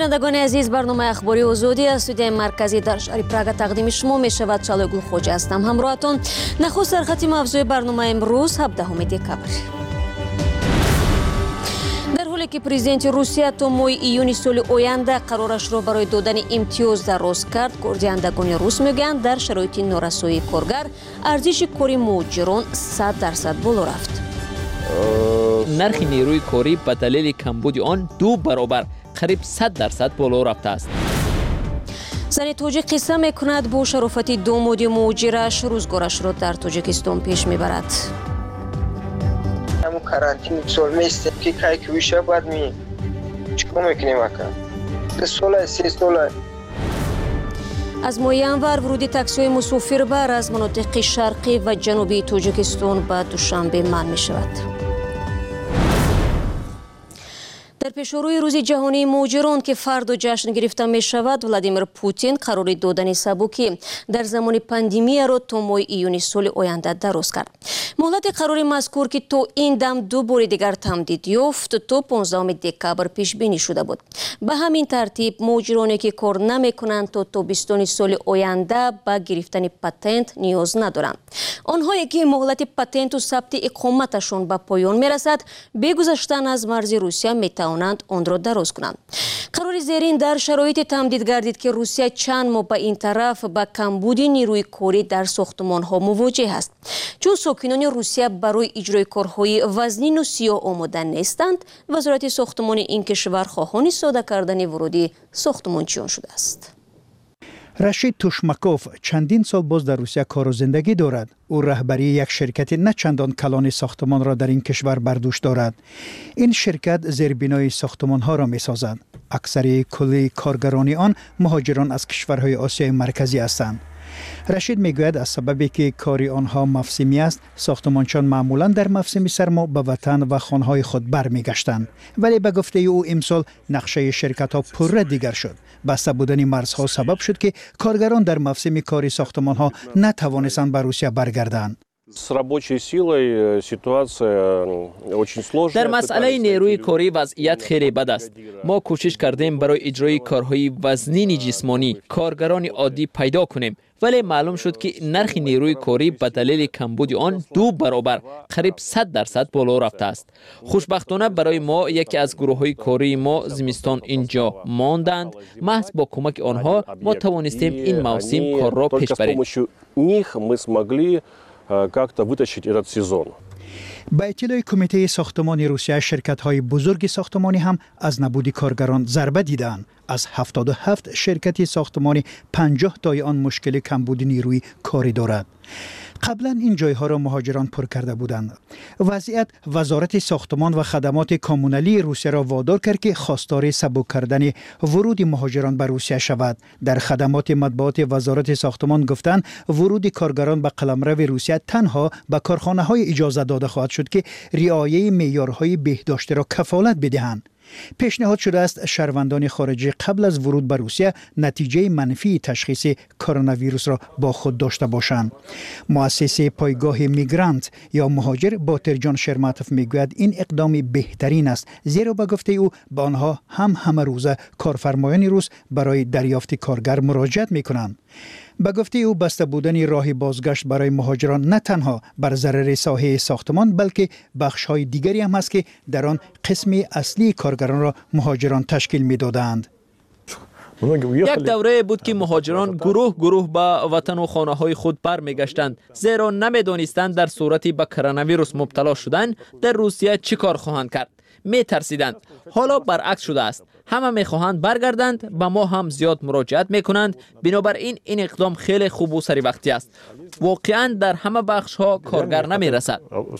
بینندگان عزیز، برنامه اخباری آزادی از استودیوی مرکزی در شهر پراگ تقدیم شما می شود. چالوگل خوجه هستم همراهتان. نخست در خط موضوع برنامه امروز 17 دکبر. در حالی که پرزیدنت روسیه تا ماه ایون سال آینده قرارش را برای دادن امتیاز دراز کرد، گردندگان روس میگویند در شرایط نارسایی کارگر ارزش کاری مهاجران 100% بالا رفت. نرخ نیروی کاری به دلیل کمبود آن 2 برابر قریب 100% بالا رفته است. زن تاجیک قصه میکند با شرافت داماد مهاجرش روزگارش را در تاجیکستان پیش میبرد. همون کارانتین سال میستیم که کاری که ویشه باید چیکار میکنیم اکن 3 سال از ماه ینور ورود تاکسی مسافر بر از مناطق شرقی و جنوبی تاجیکستان به دوشنبه منع می شود. در پیشروی روز جهانی مهاجران که فردا جشن گرفته می شود، ولادیمیر پوتین قرار دادن سبکی در زمان پاندمی را تا ماه ایون سال آینده دراز کرد. مهلت قرار مذکور که تا این دم 2 بار دیگر تمدید یافت تا 15 دکبر پیش بینی شده بود. به همین ترتیب مهاجرانی که کار نمی کنند تا تابستان سال آینده به گرفتن پتنت نیاز ندارند. آنهایی که مهلت پتنت و ثبت اقامتشان به پایان می رسد، به گذشتن از مرز روسیه می توانند آن را دراز کنند. قرار زیرین در شرایط تمدید گردید که روسیه چند ماه به این طرف با کمبود نیروی کاری در ساختمان ها مواجه است. چون ساکنان روسیه برای اجرای کارهای وزنین و سیاه آماده نیستند، وزارت ساختمان این کشور خواهان ساده کردن ورودی ساختمانچیان شده است. رشید توشماکوف چندین سال باز در روسیه کار و زندگی دارد. او رهبری یک شرکت نه چندان کلان ساختمان را در این کشور بر دوش دارد. این شرکت زیربنای ساختمان ها را می سازد. اکثر کل کارگران آن مهاجران از کشورهای آسیای مرکزی هستند. رشید میگوید از سببی که کاری آنها موسمی است، ساختمانچان معمولا در موسم سرما به وطن و خانه‌های خود برمیگشتند. ولی به گفته او امسال نقشه شرکت ها پوره دیگر شد. بسته بودن مرزها سبب شد که کارگران در موسم کاری ساختمان ها نتوانستند به روسیه برگردند. در مسئله نیروی کاری وضعیت خیلی بد است. ما کوشش کردیم برای اجرای کارهای وزنین جسمانی کارگران عادی پیدا کنیم، ولی معلوم شد که نرخ نیروی کاری به دلیل کمبود آن 2 برابر قریب 100% بالا رفته است. خوشبختانه برای ما یکی از گروه‌های کاری ما زمستان اینجا ماندند. محض با کمک آنها ما توانستیم این موسم کار را پیش بریم. با اطلاع کمیته ساختمان روسیه، شرکت‌های بزرگ ساختمانی هم از نبود کارگران ضربه دیدند. از 77 شرکت ساختمانی 50 تای آن مشکل کمبود نیروی کاری دارد. قبلا این جایها را مهاجران پر کرده بودند. وضعیت وزارت ساختمان و خدمات کامونالی روسیه را وادار کرد که خواستار سبک کردن ورود مهاجران به روسیه شود. در خدمات مطبوعات وزارت ساختمان گفتند ورود کارگران به قلمرو روسیه تنها به کارخانه‌های اجازه داده خواهد شد که رعایت معیارهای بهداشت را کفالت بدهند. پیشنهاد شده است شهروندان خارجی قبل از ورود به روسیه نتیجه منفی تشخیص کرونا ویروس را با خود داشته باشند. مؤسسه پایگاه میگرانت یا مهاجر باترجان شرماتوف میگوید این اقدام بهترین است، زیرا به گفته او به آنها همه روزه کارفرمایان روس برای دریافت کارگر مراجعت میکنند. به گفته او بسته بودن راه بازگشت برای مهاجران نه تنها بر ضرر ساحه ساختمان بلکه بخش‌های دیگری هم است که در آن قسم اصلی کارگران را مهاجران تشکیل می‌دادند. یک دوره بود که مهاجران گروه به وطن و خانه‌های خود برمیگشتند، زیرا نمی‌دانستند در صورتی به کرونا ویروس مبتلا شدن در روسیه چی کار خواهند کرد. می‌ترسیدند. حالا برعکس شده است. همه می‌خواهند برگردند، به ما هم زیاد مراجعت می‌کنند. بنابراین این اقدام خیلی خوب و سری وقتی است. واقعاً در همه بخش‌ها کارگر نمی‌رسد.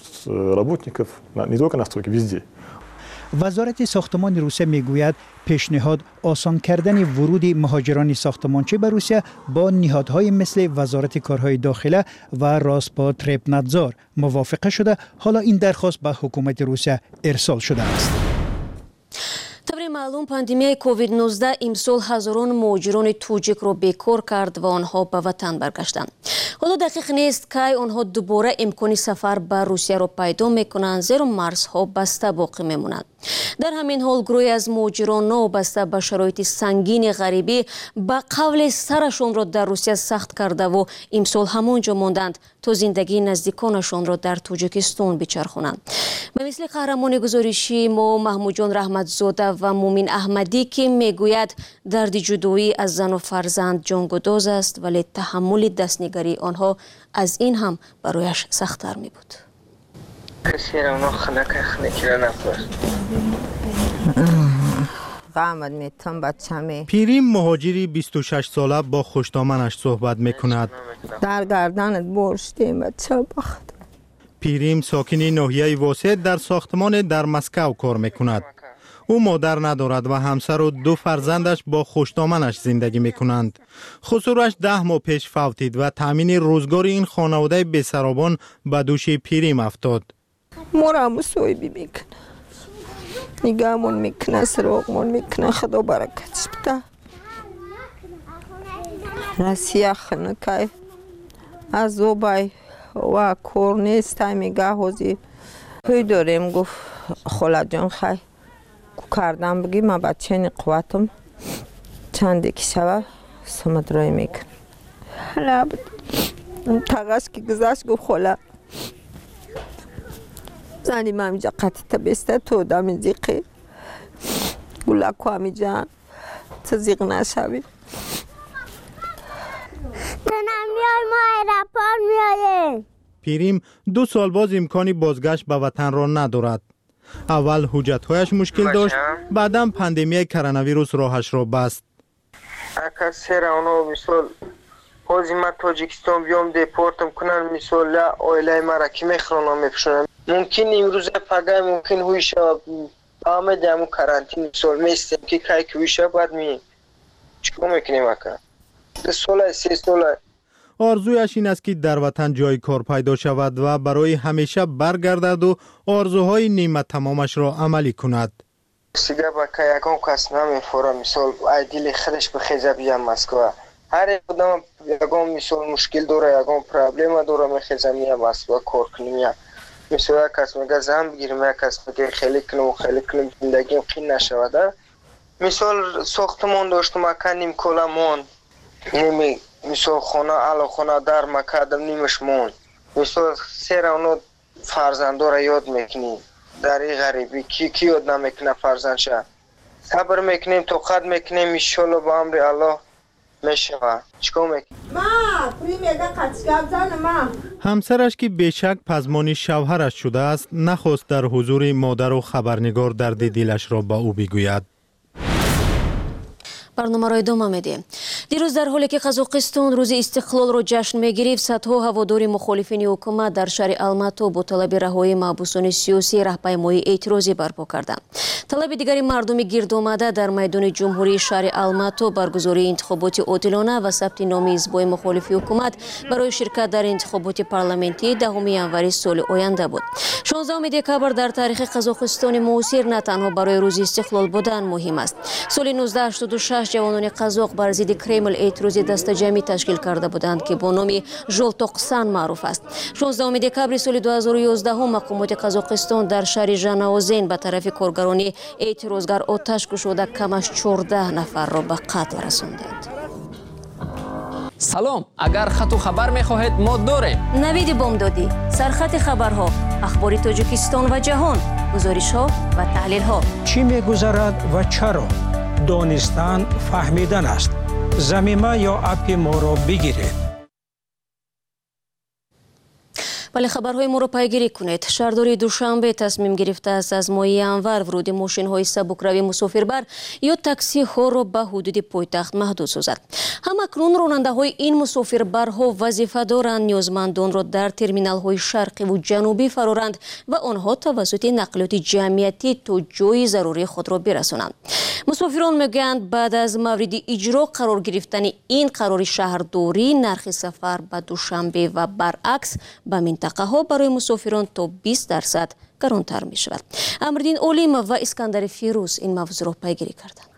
وزارت ساختمان روسیه میگوید پیشنهاد آسان کردن ورود مهاجران ساختمانچی به روسیه با نهادهای مثل وزارت کارهای داخله و راسپاتربنادزور موافقه شده. حالا این درخواست به حکومت روسیه ارسال شده است. طبری معلوم پاندمی کووید 19 امسال هزاران مهاجران توجیک را بیکار کرد و آنها به وطن برگشتند. حالا دقیق نیست که آنها دوباره امکان سفر به روسیه را پیدا میکنند، زیرا مرزها بسته باقی میمونند. در همین حال گروهی از مهاجران وابسته به شرایط سنگین غریبی به قول سرشان را در روسیه سخت کرده و امسال همانجا ماندند تا زندگی نزدیکانشان را در تاجیکستان بچرخانند. به مثل قهرمان گزارشی ما محمود جان رحمتزاده و مومن احمدی که میگوید درد جدایی از زن و فرزند جانگداز است، ولی تحمل دستنگری آنها از این هم برایش سخت‌تر می بود. پیریم مهاجری 26 ساله با خوشدامنش صحبت میکند. در گردنت برشتیم بچه بخت. پیریم ساکن ناحیه واسط در ساختمان در مسکو کار میکند. او مادر ندارد و همسر و 2 فرزندش با خوشدامنش زندگی میکنند. خسروش 10 ماه پیش فوتید و تامین روزگار این خانواده بی‌سرابان به دوش پیریم افتاد. مرا سویبی میکنه، نگامون میکنه، سراغمون میکنه. خدا برکتش بده. رسیه خنکای از اوبای و کور نیست میگه حوزی پی داریم. گفت خاله جان خیلی کردم بگی من بچه این قوتم چندی که شوه سمدرای میکن. نبود تغش که گذشت گفت خاله زنی من اینجا قطعه بیسته تو دمی زیقی گلکو همی جان تا زیق نشوی. ننم میای ما ایرپار میاییم. پیریم 2 سال باز امکانی بازگشت به وطن را ندارد. اول حجت‌هایش مشکل داشت، بعدم پاندمی کرونا ویروس راهش را بست. اگر سر اونو مثال بازی من تاجیکستان بیام دیپورتم کنن مثال اویلای مرا کی میخرانم میپشونم. ممکن امروز پگاه ممکن هویش آمدم کرانتین مثال میستم که کای هویش بعد می چیکار میکنیم اکا 2 سال 3 سال. آرزویش این است که در وطن جای کار پیدا شود و برای همیشه برگردد و آرزوهای نیمه تمامش را عملی کند. سیگه با که یکم کس نمیفوره مثال ایدیل خودش بخیزه بیام مسکو. هر آدم یکم مثال مشکل داره، یکم پرابلم داره، میخیزه میام مسکو کار کنیم. مثال کس میگه زن بگیرم، کس میگه خیلی کنم زندگیم خیلی نشوده. مثال ساختمان داشتم مکانیم کلمون نمی مثال خانه علا خانه در مکادم نیمش مون. مثال سر اونو فرزنده را یاد میکنیم در این غریبی کی یاد نمیکنه فرزندشه. صبر میکنیم توقت میکنیم انشالله با امر الله میشوه. چیکار میکنیم؟ همسرش که بیشک پزمان شوهرش شده است نخواست در حضور مادر و خبرنگار درد دلش را با او بگوید. برنامه را ادامه میدیم. دیروز در حالی که قزاقستان روز استقلال را جشن میگرفت، صدها هواداری مخالفین حکومت در شهر الماتو با طلب رهایی محبوسان سیاسی راهپیمایی اعتراضی برپا کردند. طلب دیگری مردم گرد آمده در میدان جمهوری شهر الماتو برگزاری انتخابات عادلانه و ثبت نام حزب‌های مخالف حکومت برای شرکت در انتخابات پارلمانتی 10 ینوری سال آینده بود. 16 دکبر در تاریخ قزاقستان معاصر نه تنها برای روز استقلال بودن مهم است. سال 1986 جوانان قزاق بر ضد کرمل اعتراضی دست جمعی تشکیل کرده بودند که با نام ژولتوقسان معروف است. 16 دکبر سال 2011 مقامات قزاقستان در شهر ژناوزن به طرف کارگران اعتراضگر آتش گشوده کمش 14 نفر را به قتل رساندند. سلام، اگر خط و خبر می‌خواهید ما داریم. نوید بامدادی، سرخط خبرها، اخبار تاجیکستان و جهان، گزارش‌ها و تحلیل‌ها. چی می‌گذرد و چرا؟ دانستن فهمیدن است. زمینه یا اپ ما را بگیرید. ولی خبرهای ما را پیگیری کنید. شهرداری دوشنبه تصمیم گرفته است از ماه ینور ورود ماشین‌های سبکروی مسافربر یا تاکسی ها را به حدود پایتخت محدود سازد. همکنون راننده‌های این مسافربرها وظیفه دارند نیازمندان را در ترمینال‌های شرقی و جنوبی فرارند و آنها توسط نقلیات جمعیتی تا جای ضروری خود را برسانند. مسافران میگویند بعد از مورد اجرا قرار گرفتن این قرار شهرداری نرخ سفر به دوشنبه و برعکس به منطقه ها برای مسافران تا 20% گرانتر می شود. امردین اولیم و اسکندر فیروز این موضوع را پیگیری کردند.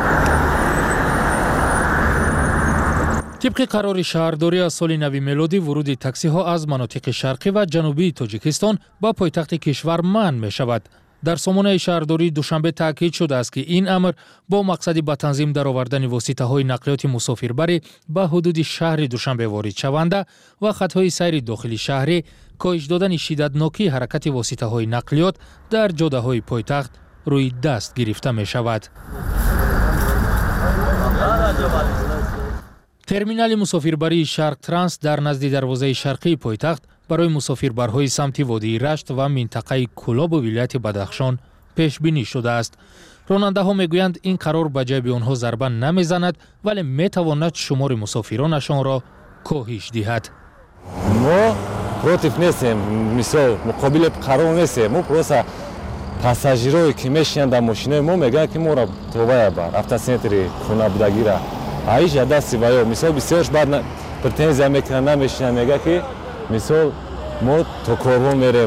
طبق قرار شهرداری از سال نو میلادی ورود تاکسی ها از مناطق شرقی و جنوبی تاجیکستان با پایتخت کشور منع می شود. در سامانه شهرداری دوشنبه تاکید شده است که این امر با مقصد به تنظیم درآوردن واسطه‌های نقلیات مسافربری به حدود شهر دوشنبه وارد شونده و خطهای سیر داخلی شهری، کاهش دادن شدتناکی حرکت واسطه‌های نقلیات در جاده‌های پایتخت روی دست گرفته می شود. ترمینال مسافربری شرق ترانس در نزد دروازه شرقی پایتخت برای مسافربرهای سمت وادی رشت و منطقه کلاب و ولایت بدخشان پیش بینی شده است. راننده ها میگویند این قرار به جای به آنها ضربه نمیزند ولی میتواند شمار مسافرانشان را کاهش دهد. ما против نیستیم، مثال مقابل قرار نیستیم. ما پروسه پاساژیرایی که میشینند در ماشین ما میگن که ما را توبه بر автоцентри خونه بودگی را ایش دستی ویا مثال بسیارش بعد پرتنزیا میکنن نمیشینن میگه که مثال ما تو کارو میریم.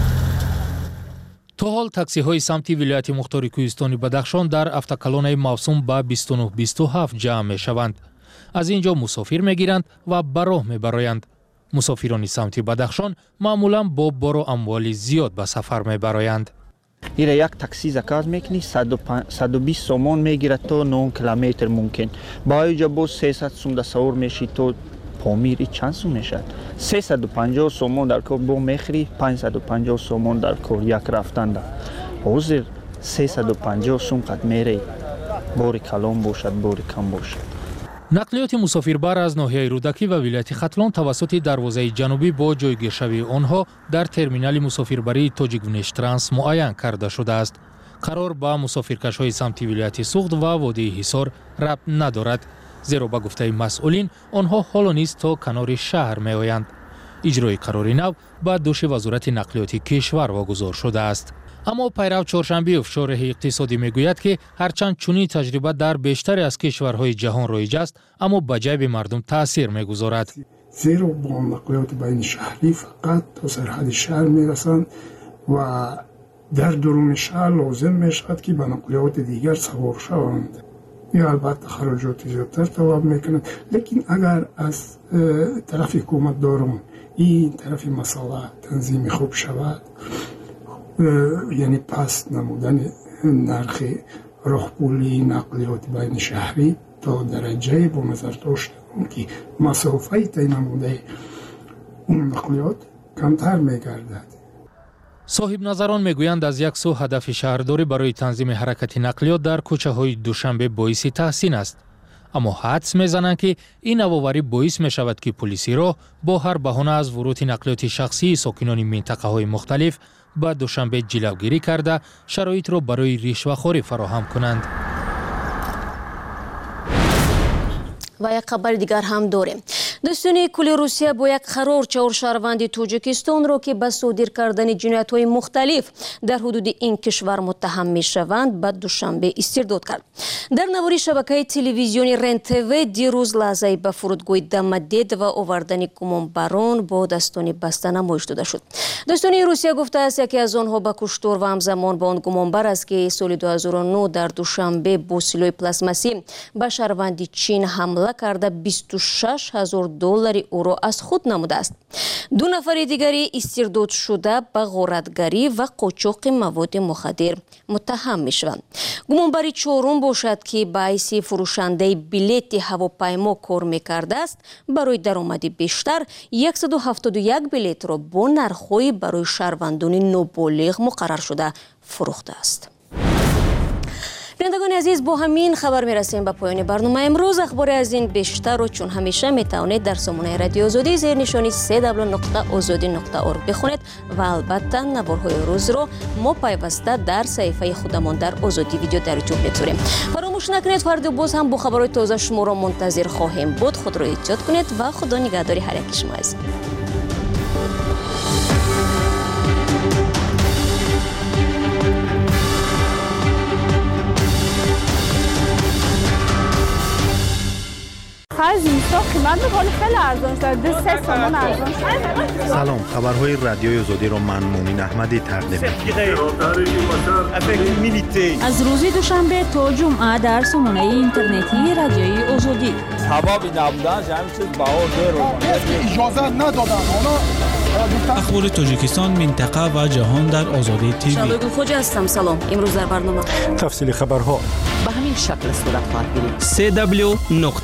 تا حال تاکسی های سمت ولایت مختار کوهستانی بدخشان در автоколоннаи мавсум ба 29-27 جمع می شوند. از اینجا مسافر می گیرند و به راه می برایند. مسافران سمت بدخشان معمولا با بار و اموال زیاد به سفر می برایند. ایره یک تاکسی زکات میکنی 120 سومون میگیره تا 9 کیلومتر ممکن. با اینجا باز 300 سوم در سوار میشی تو پامیری چند سوم میشد؟ 350 سومون در کار با میخری 550 سومون در کار یک رفتن ده. حاضر 350 سوم قد میری. باری کلام باشد باری کم باشد. نقلیات مسافربر از ناحیه رودکی و ولایت ختلان توسط دروازه جنوبی با جایگیرشوی آنها در ترمینال مسافربری تاجیکونش ترانس معین کرده شده است. قرار با مسافرکش‌های سمت ولایت سوخت و وادی حصار ربط ندارد، زیرا به گفته مسئولین آنها حالا نیز تا کنار شهر می آیند. اجرای قرار نو به دوش وزارت نقلیات کشور واگذار شده است. اما پیرو چهارشنبه افشار اقتصادی میگوید که هرچند چنین تجربه در بیشتر از کشورهای جهان رایج است، اما به جیب مردم تاثیر میگذارد. زیرا با نقلیات بین شهری فقط تا سرحد شهر میرسند و در درون شهر لازم میشود که به نقلیات دیگر سوار شوند. یا البته خراجات زیادتر طلب میکنند، لیکن اگر از طرف حکومت دارون این طرف مسئله تنظیم خوب شود، یعنی پس نمودن نرخ راهپولی نقلیات بین شهری تا درجه با نظر داشتن که مسافه طی نموده اون نقلیات کمتر میگردد. صاحب نظران میگویند از یک سو هدف شهرداری برای تنظیم حرکت نقلیات در کوچه های دوشنبه باعث تحسین است، اما حدس میزنند که این نوآوری باعث می شود که پلیسی راه با هر بهانه از ورود نقلیات شخصی ساکنان منطقه های مختلف به دوشنبه جلوگیری کرده شرایط را برای رشوه‌خوری فراهم کنند. و یک خبر دیگر هم داریم. دستان کل روسیه با یک قرار 4 شهروند تاجیکستان را که به صادر کردن جنایت‌های مختلف در حدود این کشور متهم می‌شوند به دوشنبه استرداد کرد. در نواری شبکه تلویزیونی رنتو دیروز لحظه به فرودگاه دمدید و آوردن گمانبران با دستان بسته نمایش داده شد. دستان روسیه گفته است یکی از آنها به کشتار و همزمان با آن گمانبر است که سال 2009 در دوشنبه با سلاح پلاستماسی به شهروند چین حمله کرده 26,000 دلار او را از خود نموده است. 2 نفر دیگری استرداد شده به غارتگری و قاچاق مواد مخدر متهم می شوند. گمانبر چهارم باشد که باعث فروشنده بلیط هواپیما کار می کرده است. برای درآمد بیشتر 171 بلیط را با نرخ‌های برای شهروندان نابالغ مقرر شده فروخته است. بینندگان عزیز، با همین خبر میرسیم به پایان برنامه امروز. اخبار از این بیشتر و چون همیشه میتوانید در سامانه رادیو آزادی زیر نشانی www.azadi.org بخونید و البته نوارهای روز رو ما پیوسته در صفحه خودمان در آزادی ویدیو در یوتیوب میتونیم. فراموش نکنید فردا باز هم با خبرهای تازه شما را منتظر خواهیم بود. خود را احتیاط کنید و خدا نگهداری هر یک شما عزیز. زیستا قیمت میکنه خیلی ارزان شده 3 تومان ارزان شده. سلام، خبرهای رادیوی آزادی را من مومین احمدی تقدیم می‌کنم. از روز دوشنبه تا جمعه در سامانه اینترنتی رادیوی آزادی. سبب نبودن همین چیز باور رو اجازه ندادن اونا اخبار تاجیکستان، منطقه و جهان در آزادی تیوی. شادو خوج هستم. سلام. امروز در برنامه تفصیل خبرها به همین شکل صورت خواهد گرفت.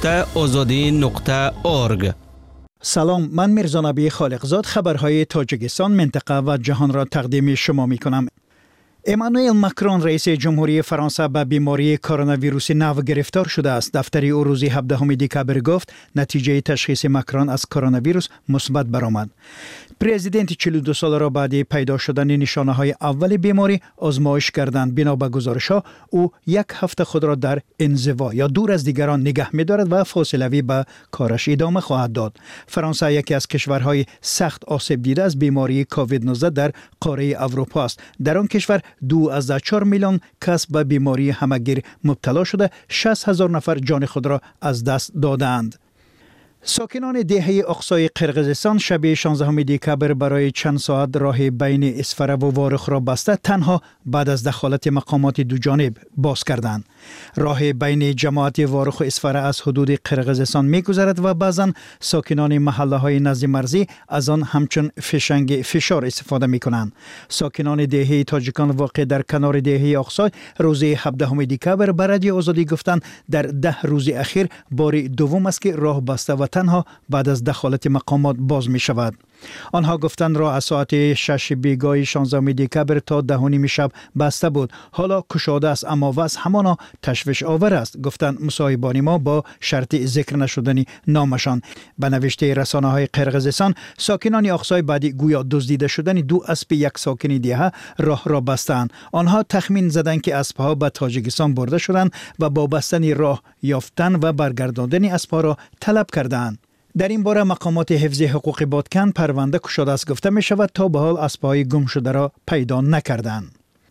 www.azadi.org. سلام، من میرزا نبی خالقزاد خبرهای تاجیکستان، منطقه و جهان را تقدیم شما می کنم. امانوئل ماکرون رئیس جمهوری فرانسه به بیماری کرونا ویروس نو گرفتار شده است. دفتر او روز 17 دکامبر گفت نتیجه تشخیص ماکرون از کرونا ویروس مثبت برآمد. پرزیدنت 42 ساله را بعد پیدا شدن نشانه های اول بیماری آزمایش کردند. بنا به گزارش ها او یک هفته خود را در انزوا یا دور از دیگران نگه می دارد و فاصله‌ای به کارش ادامه خواهد داد. فرانسه یکی از کشورهای سخت آسیب دیده از بیماری کووید 19 در قاره اروپا است. در آن کشور 2.4 میلیون کس به بیماری همگیر مبتلا شده، 60,000 نفر جان خود را از دست دادند. ساکنان دهه اقصای قرقیزستان شب 16 دکامبر برای چند ساعت راه بین اسفره و وارخ را بسته تنها بعد از دخالت مقامات دو جانب باز کردند. راه بین جماعت وارخ و اسفره از حدود قرقیزستان می‌گذرد و بعضاً ساکنان محله‌های نزد مرزی از آن همچون فشنگ فشار استفاده می‌کنند. ساکنان دهه تاجیکان واقع در کنار دهه اقصای روز 17 دکامبر به رادیو آزادی گفتند در 10 روز اخیر بار دوم است که راه بسته و تنها بعد از دخالت مقامات باز می شود. آنها گفتند راه از ساعت 6 بیگاه 16 دکامبر تا 10 شب بسته بود. حالا گشاده است اما وضع همانا تشویش آور است، گفتند مصاحبان ما با شرط ذکر نشدن نامشان. به نوشته رسانه های قرقیزستان ساکنان اقصای بعد گویا دزدیده شدن 2 اسب یک ساکن دیگه راه را بستند. آنها تخمین زدند که اسبها به تاجیکستان برده شدند و با بستن راه یافتن و برگرداندن اسبها را طلب کردند. در این باره مقامات حفظ حقوق بادکن پرونده گشوده است گفته می شود تا به حال اسبهای گم شده را پیدا نکردند.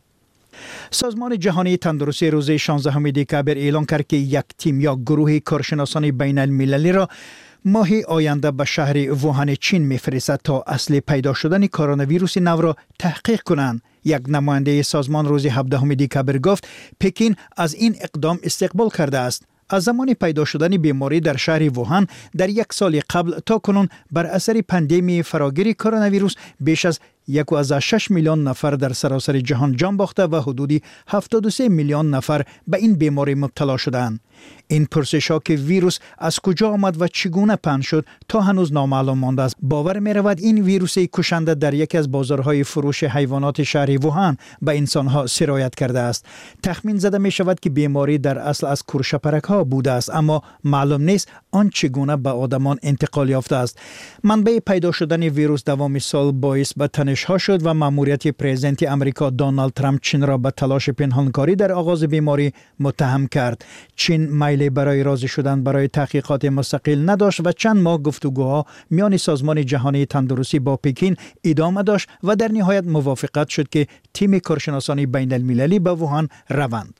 سازمان جهانی تندرستی روز 16 دکامبر اعلام کرد که یک تیم یا گروه کارشناسان بین المللی را ماه آینده به شهر ووهان چین می‌فرستد تا اصل پیدا شدن کرونا ویروس نو را تحقیق کنند. یک نماینده سازمان روز 17 دکامبر گفت پکین از این اقدام استقبال کرده است. از زمان پیدا شدن بیماری در شهر ووهان در 1 سال قبل تا کنون بر اثر پاندمی فراگیر کرونا ویروس بیش از 1.6 میلیون نفر در سراسر جهان جان باخته و حدودی 73 میلیون نفر به این بیماری مبتلا شدند. این پرسش‌ها که ویروس از کجا آمد و چگونه پهن شد تا هنوز نامعلوم مانده است. باور می‌رود این ویروس کشنده در یکی از بازارهای فروش حیوانات شهر ووهان به انسان‌ها سرایت کرده است. تخمین زده می‌شود که بیماری در اصل از کورشپرک‌ها بوده است اما معلوم نیست آن چگونه به آدمان انتقال یافته است. منبع پیدا شدن ویروس دوام سال باعث به تنش‌ها شد و مأموریت پرزیدنت آمریکا دونالد ترامپ چین را به تلاش پنهانکاری در آغاز بیماری متهم کرد. چین میل برای راضی شدن برای تحقیقات مستقل نداشت و چند ماه گفتگوها میان سازمان جهانی تندرستی با پکین ادامه داشت و در نهایت موافقت شد که تیم کارشناسان بین المللی به ووهان روند.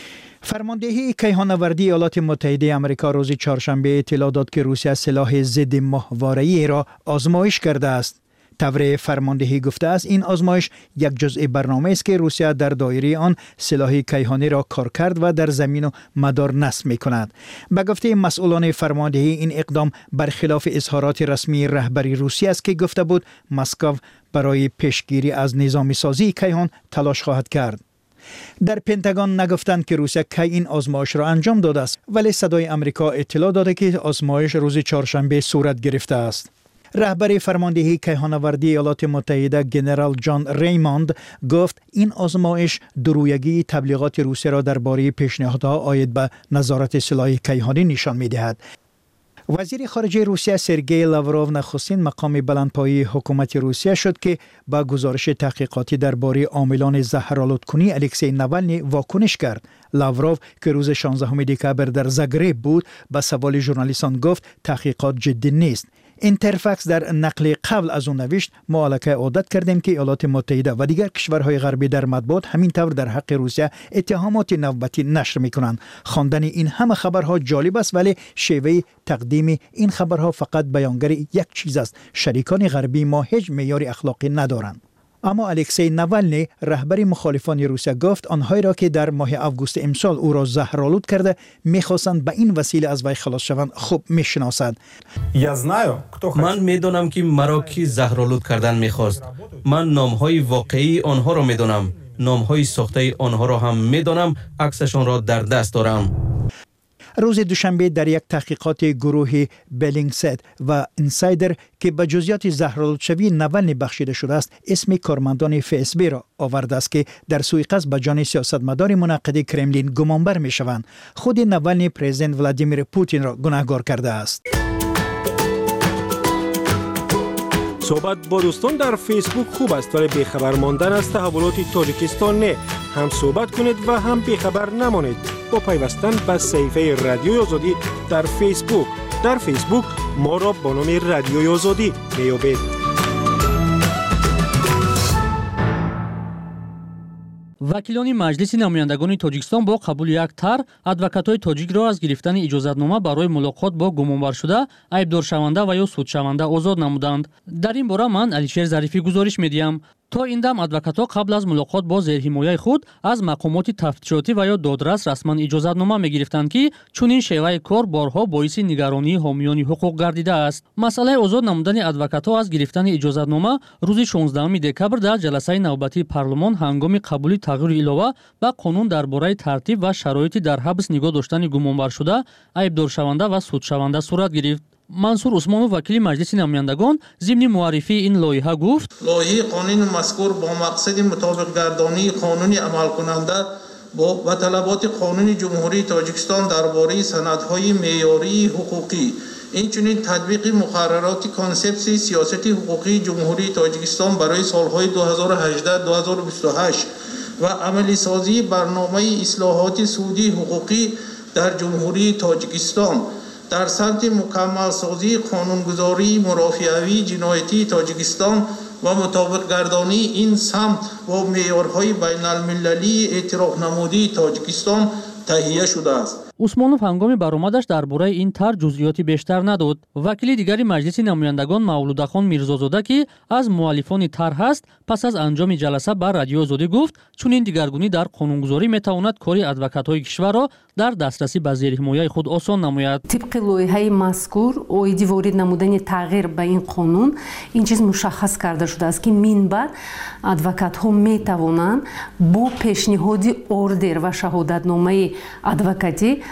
فرماندهی کیهان‌آوردی ایالات متحده آمریکا روز چهارشنبه اطلاع داد که روسیه سلاح ضد ماهواره‌ای را آزمایش کرده است. طور فرماندهی گفته است این آزمایش یک جزء برنامه است که روسیه در دایره آن سلاح کیهانی را کار کرد و در زمین و مدار نصب می کند. به گفته مسئولان فرماندهی این اقدام برخلاف اظهارات رسمی رهبری روسیه است که گفته بود مسکو برای پیشگیری از نظام سازی کیهان تلاش خواهد کرد. در پنتاگون نگفتند که روسیه کی این آزمایش را انجام داده است، ولی صدای آمریکا اطلاع داده که آزمایش روز چهارشنبه صورت گرفته است. رهبر فرماندهی کیهان‌آوردی ایالات متحده جنرال جان ریموند گفت این آزمایش درویگی تبلیغات روسیه را درباره پیشنهادها عاید به نظارت سلاح کیهانی نشان می‌دهد. وزیر خارجه روسیه سرگئی لاوروف نخستین مقام بلندپایه حکومت روسیه شد که با گزارش تحقیقاتی درباره عاملان زهرآلودکنی الکسی ناوالنی واکنش کرد. لاوروف که روز 16 دکامبر در زاگرب بود به سوال ژورنالیستان گفت تحقیقات جدی نیست. اینترفکس در نقل قبل از اون نوشت ما علاقه عادت کردیم که ایالات متحده و دیگر کشورهای غربی در مطبوعات همین طور در حق روسیه اتهامات نوبتی نشر میکنند. خواندن این همه خبرها جالب است ولی شیوه تقدیم این خبرها فقط بیانگر یک چیز است: شریکان غربی ما هیچ معیار اخلاقی ندارند. اما الکسی ناولنی رهبر مخالفان روسیه گفت آنهایی را که در ماه آگوست امسال او را زهرآلود کرده میخواستند به این وسیله از وی خلاص شوند خوب میشناسند. من میدونم که مرا کی زهرآلود کردن میخواست. من نامهای واقعی آنها را میدونم. نامهای ساخته آنها را هم میدونم. عکسشان را در دست دارم. روز دوشنبه در یک تحقیقات گروه بلینگسد و اینسایدر که به جزئیات زهرآلودشوی ناولنی بخشیده شده است اسم کارمندان FSB را آورده است که در سوءقصد به جان سیاستمدار منعقد کرملین گمانبر می شوند. خود ناولنی پرزیدنت ولادیمیر پوتین را گناهکار کرده است. صحبت با دوستان در فیسبوک خوب است ولی بیخبر ماندن از تحولات تاجیکستان نه. هم صحبت کنید و هم بیخبر نمانید با پیوستن به صفحه رادیوی آزادی در فیسبوک. در فیسبوک ما را با نام رادیوی آزادی میابید. وکیلان مجلس نمایندگان تاجیکستان با قبول یک طرح ادوکات‌های تاجیک را از گرفتن اجازتنامه برای ملاقات با گمانبر شده، عیبدار شونده و یا سودشونده آزاد نمودند. در این باره من علیشیر ظریفی گزارش می‌دهم. تا این دم ادوکات‌ها قبل از ملاقات با زیرحمایه خود از مقامات تفتیشاتی و یا دادرس رسما اجازتنامه می‌گرفتند که چنین شیوه کار بارها باعث نگرانی حامیان حقوق گردیده است. مسئله آزاد نمودن ادوکات‌ها از گرفتن اجازتنامه روز 16 دکبر در جلسه نوبتی پارلمان هنگام قبول تغییر علاوه به قانون درباره ترتیب و شرایط در حبس نگاه داشتن گمانبر شده، عیبدار شونده و سودشونده صورت گرفت. منصور عثمانов وکیل مجلس نمایندگان ضمن معرفی این لایحه گفت: لایحه قانون مذکور با مقصد مطابق گردانی قانونی عمل کننده با طلبات قانون جمهوری تاجیکستان درباره سندهای معیاری حقوقی، اینچنین تطبیق مقررات کانسپت سیاست حقوقی جمهوری تاجیکستان برای سالهای 2018-2028 و عملی سازی برنامه اصلاحات سودی حقوقی در جمهوری تاجیکستان در سمت مکمل سازی قانونگذاری مرافعوی جنایتی تاجیکستان و مطابق گردانی این سمت با معیارهای بین المللی اعتراف نمودی تاجیکستان تهیه شده است. عثمانов هنگام برآمدش درباره این طرح جزئیاتی بیشتر نداد. وکیل دیگری مجلس نمایندگان مولودخان میرزازاده که از مؤلفان طرح است، پس از انجام جلسه بر رادیو آزادی گفت چون این دیگرگونی در قانونگذاری میتواند کاری ادوکات‌های کشور را در دسترسی به زیرحمایه خود آسان نماید. طبق لایحه مذکور اویدی وارد نمودن تغییر به این قانون این چیز مشخص کرده شده است که منبع ادوکات‌ها میتوانند با پیشنهاد اوردر و شهادتنامه ادوکاتی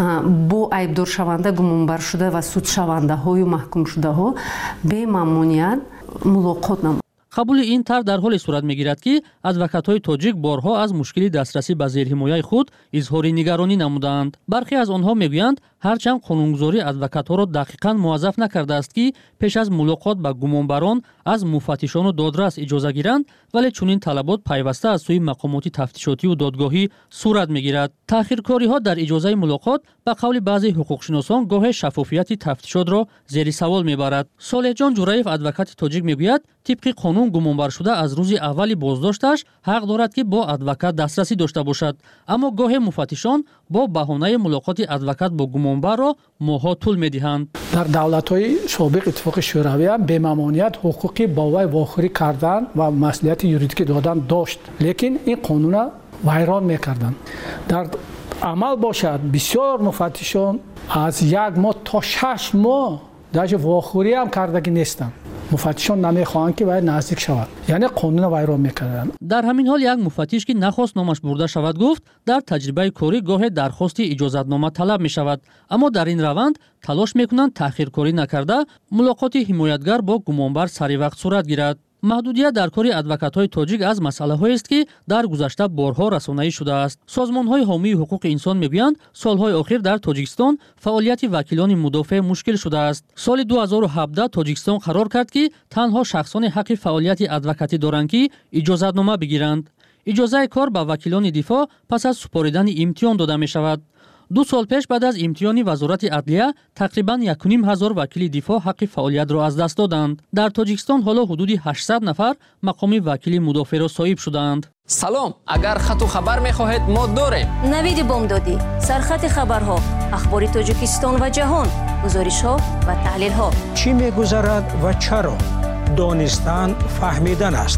با عیبدار شونده گمانبر شده و سودشونده های محکوم شده ها به ممنوعیت ملاقات نمود. قبول این طرح در حال صورت میگیرد که ادوکات‌های تاجیک بارها از مشکلی دسترسی به زیرحمایه خود اظهار نگرانی نمودند. برخی از آنها میگویند هرچند قانونگذاری ادوکات‌ها را دقیقاً موظف نکرده است که پیش از ملاقات با گمانبران از مفتشان و دادرس اجازه گیرند، ولی چنین طلبات پیوسته از سوی مقامات تفتیشاتی و دادگاهی صورت میگیرد. تأخیرکاری‌ها در اجازه ملاقات به قول بعضی حقوقشناسان گاهی شفافیت تفتیشات را زیر سوال میبرد. صالح جان جورایف ادوکات تاجیک میگوید طبق قانون گمانبر شده از روز اولی بازداشتش حق دارد که با ادوکات دسترسی داشته باشد، اما گاهی مفتشان با بهانه ملاقات ادوکات با گمانبر را ماه‌ها طول می‌دهند. در دولت‌های سابق اتفاق شوروی هم به ممانعت حقوقی با وی واخوری کردن و مسئولیت یوریدیکی دادن داشت، لیکن این قانون را ویران می‌کردند. در عمل باشد بسیار مفتشان از 1 ماه تا 6 ماه در واخوری هم کردگی نیستند. مفتشان نمیخواهند که باید نزدیک شود، یعنی قانون ویران میکنند. در همین حال یک مفتش که نخواست نامش برده شود گفت در تجربه کاری گاهی درخواست اجازتنامه طلب می شود، اما در این روند تلاش میکنند تأخیرکاری نکرده ملاقات حمایتگر با گمانبر سری وقت صورت گیرد. محدودیت در کار ادوکات‌های تاجیک از مسائلی است که در گذشته بارها رسانه‌ای شده است. سازمان‌های حامی حقوق انسان می‌گویند سال‌های اخیر در تاجیکستان فعالیت وکیلان مدافع مشکل شده است. سال 2017 تاجیکستان قرار کرد که تنها شخصان حق فعالیت ادوکاتی دارند که اجازتنامه بگیرند. اجازه کار به وکیلان دفاع پس از سپاریدن امتحان داده می‌شود. 2 سال پیش بعد از امتحان وزارت عدلیه تقریباً 1,500 وکیل دفاع حق فعالیت را از دست دادند. در تاجیکستان حالا حدود 800 نفر مقام وکیل مدافع را صاحب شدند. سلام، اگر خط و خبر می‌خواهید ما داریم. نوید بامدادی، سرخط خبرها، اخبار تاجیکستان و جهان، گزارش‌ها و تحلیل‌ها. چی می‌گذرد و چرا؟ دانستن فهمیدن است.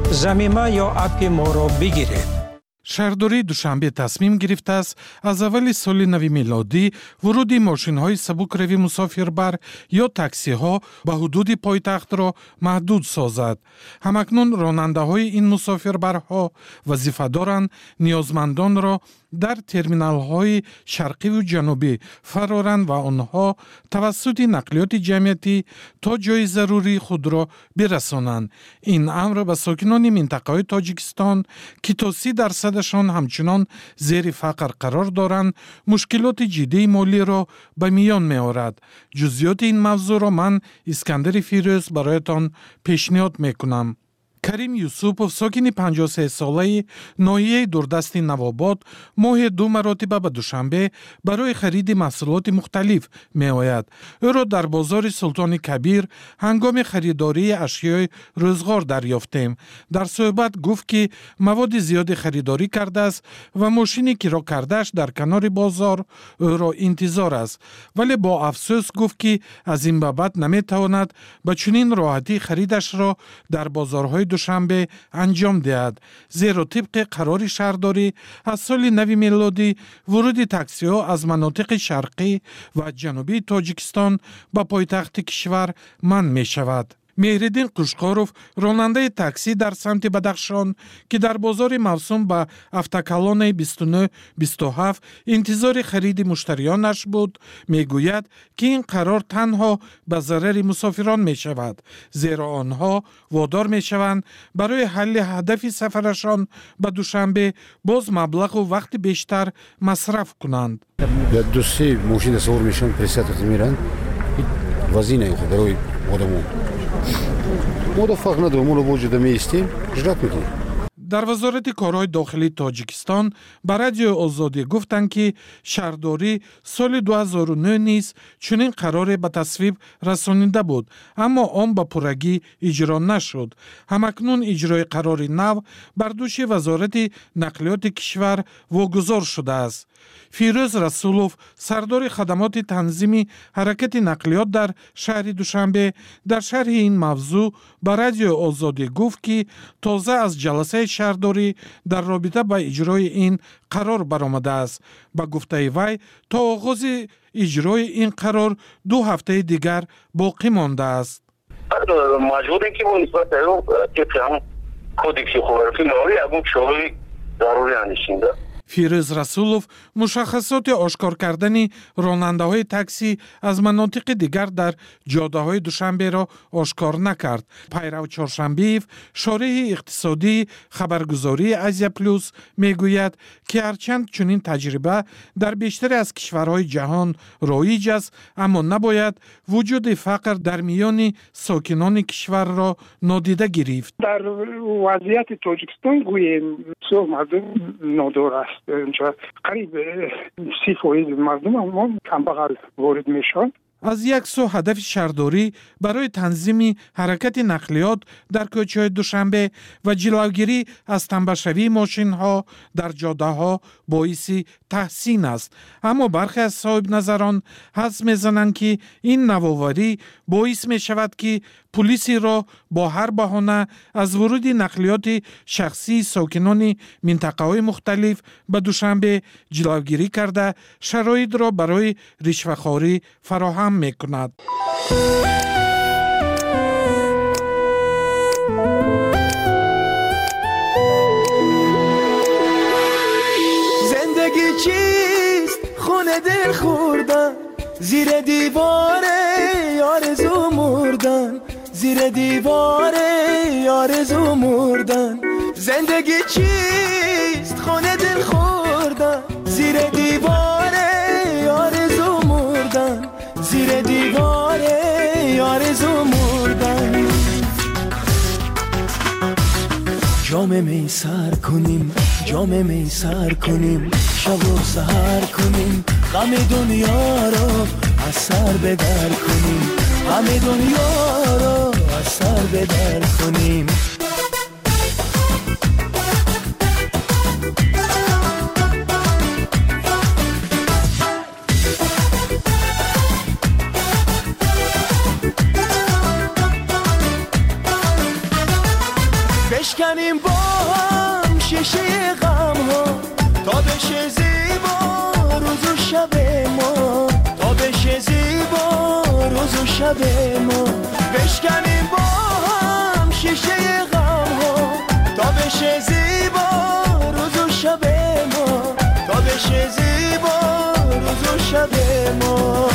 замима ё апи моро бигиред. шаҳрдории душанбе тасмим гирифтааст аз аввали соли нави милодӣ вуруди мошинҳои сабукравии мусофирбар ё таксиҳо ба ҳудуди пойтахтро маҳдуд созад. ҳамакнун ронандаҳои ин мусофирбарҳо вазифадоранд ниёзмандонро дар терминалҳои шарқиву ҷанубӣ фароранд ва онҳо тавассути нақлиёти ҷамъиятӣ то ҷои зарурии худро бирасонанд. Ин амр ба сокинони минтақаҳои Тоҷикистон, ки то 30% ҳамчунон зери фақр қарор доранд, мушкилоти ҷиддии молиро ба миён меорад. ҷузъиёти ин мавзӯъро ман Искандари Фирӯз бароятон пешниҳод мекунам. Карим Юсупов, сокини 53-солаи ноҳияи дурдасти Навобод, моҳе 2 маротиба ба Душанбе барои хариди маҳсулоти мухталиф меояд. ӯро дар бозори Султони Кабир ҳангоми харидории ашёи рӯзғор дарёфтем. Дар суҳбат гуфт, ки маводи зиёде харидорӣ кардааст ва мошини киро кардааш дар канори бозор ӯро интизор аст. Вале бо афсӯс гуфт, ки аз ин ба баъд наметавонад ба чунин роҳатӣ харидашро дар бозорҳои Душанбе анҷом диҳад, зеро тибқи қарори шаҳрдорӣ аз соли нави милодӣ вуруди таксиҳо аз манотиқи шарқӣ ва ҷанубии Тоҷикистон ба пойтахти кишвар манъ мешавад. Меҳриддин Қушқоров, ронандаи таксӣ дар самти Бадахшон, ки дар бозори мавсум ба автоколонаи 29-27 интизори хариди муштариёнаш буд, мегӯяд, ки ин қарор танҳо ба зарари мусофирон мешавад, зеро онҳо водор мешаванд барои ҳалли ҳадафи сафарашон ба Душанбе боз маблағу вақти бештар масраф кунанд. Ду-се мошина савор мешаванд, пресиатахта меранд, вазин аёфта барои одамо. мо да фарқ надорем, мо воҷида меистем, жрат мекунем. дар вазорати корҳои дохилии Тоҷикистон ба радиои Озодӣ гуфтанд, ки шаҳрдорӣ соли 2009 низ чунин қароре ба тасвиб расонида буд, аммо он ба пуррагӣ иҷро нашуд. ҳамакнун иҷрои қарори нав бар дӯши Вазорати нақлиёти кишвар вогузор шудааст. Фирӯз Расулов, сардори хадамоти танзими ҳаракати нақлиёт дар шаҳри Душанбе, дар шарҳи ин мавзӯъ ба радиои Озодӣ гуфт, ки тоза аз ҷаласаи шаҳрдорӣ дар робита ба иҷрои ин қарор баромадааст. Ба гуфтаи вай, то оғози иҷрои ин қарор 2 ҳафтаи дигар боқӣ мондааст. маҷбурем, ки бо нисбат ба ин кодекси хугорфӣ мавори ягон чораи зарурӣ андешинда. Фирӯз Расулов мушаххасоти ошкор кардани ронандаҳои таксӣ аз манотиқи дигар дар ҷодаҳои Душанберо ошкор накард. Пайрав Чоршанбиев, шориҳи иқтисодии хабаргузории Азия Плюс, мегӯяд, ки ҳарчанд чунин таҷриба дар бештаре аз кишварҳои ҷаҳон роиҷ аст, аммо набояд вуҷуди фақр дар миёни сокинони кишварро нодида гирифт. дар вазъияти Тоҷикистон гӯем бисёр мардум нодор аст. اینجا قریب 30% مردم ما کمبغل وارد میشن. аз як сӯ ҳадафи шаҳрдорӣ барои танзими ҳаракати нақлиёт дар кӯчаҳои Душанбе ва ҷилавгирӣ аз танбашавии мошинҳо дар ҷодаҳо боиси таҳсин аст. аммо бархе аз соҳибназарон ҳадс мезананд, ки ин навоварӣ боис мешавад, ки пулисиро бо ҳар баҳона аз вуруди нақлиёти шахсии сокинони минтақаҳои мухталиф ба Душанбе ҷилавгирӣ карда, шароитро барои ришвахорӣ фароҳам мекунад. زندگی چیست خونه دل خوردن زیر دیوار آرزو مردن زیر دیوار آرزو مردن زندگی چیست خونه دل خوردن زیر دیوار آرزو مردن زیر دیوار آرزو مردن جام می سر کنیم جام می سر کنیم شب و سحر کنیم غم دنیا رو از سر به در کنیم غم دنیا رو از سر به در کنیم عشق بشکنیم با هم شیشه غم ها تا بشه زیبا روز و شب ما تا بشه زیبا روز و شب ما بشکنیم با هم شیشه غم ها تا بشه زیبا روز و شب ما تا بشه زیبا روز و شب ما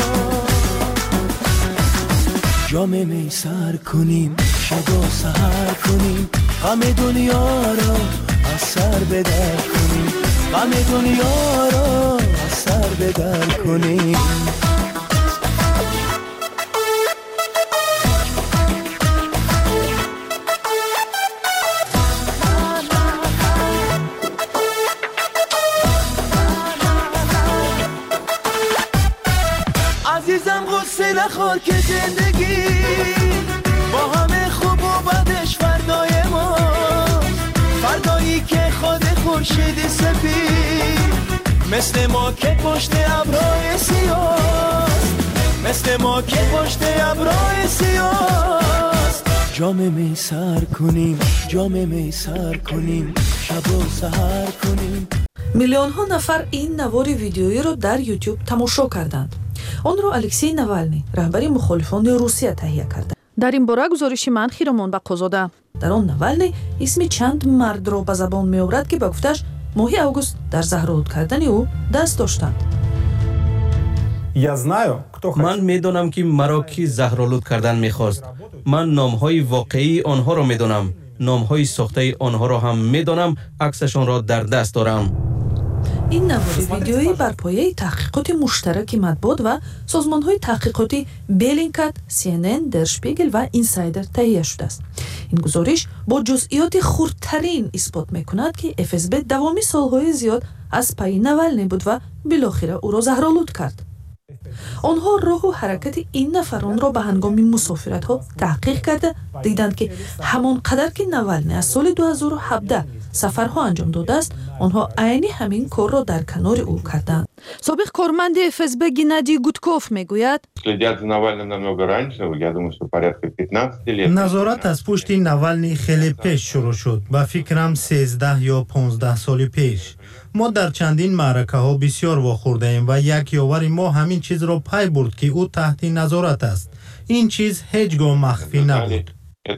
جام می سر کنیم شب و سحر کنیم غم دنیا را از سر بدر کنیم غم دنیا را از سر بدر کنیم عزیزم غصه نخور که زندگی با همه خوب و بدش فردای ما فردایی که خود خورشید سپید مثل ما که پشت ابرهای سیاست مثل ما که پشت ابرهای سیاست جام می سر کنیم جام می سر کنیم شب و سحر کنیم. میلیون ها نفر این نوار ویدیویی رو در یوتیوب تماشا کردند. آن را الکسی ناوالنی رهبری مخالفان روسیه تهیه کرد. در این باره گزارشی من خیرمان بقازاده. در آن ناوالنی اسم چند مرد را به زبان می آورد که به گفتش ماه اوگوست در زهرآلود کردن او دست داشتند. من میدانم که مرا کی زهرآلود کردن میخواست. من نامهای واقعی آنها را میدانم. نامهای ساخته آنها را هم میدانم. عکسشان را در دست دارم. این نوار ویدیویی بر پایه تحقیقات مشترک مطبوعات و سازمان‌های تحقیقاتی بلینکت، CNN، در شپیگل و اینسایدر تهیه شده است. این گزارش با جزئیات خردترین اثبات می‌کند که FSB دوامی سال‌های زیاد از پای ناوالنی بود و بالاخره او را زهرآلود کرد. آنها راه و حرکت این نفران را به هنگام مسافرت‌ها تحقیق کرده دیدند که همان قدر که ناوالنی از سال 2017 سفرها انجام داده است آنها عینی همین کار را در کنار او کردند. سابق کارمند FSB گنادی گودکوف میگوید نظارت از پشت ناوالنی خیلی پیش شروع شد. با فکرم 13 یا 15 سال پیش ما در چندین معرکه ها بسیار واخورده ایم و یک یاور ما همین چیز را پی برد که او تحت نظارت است. این چیز هیچگاه مخفی نبود.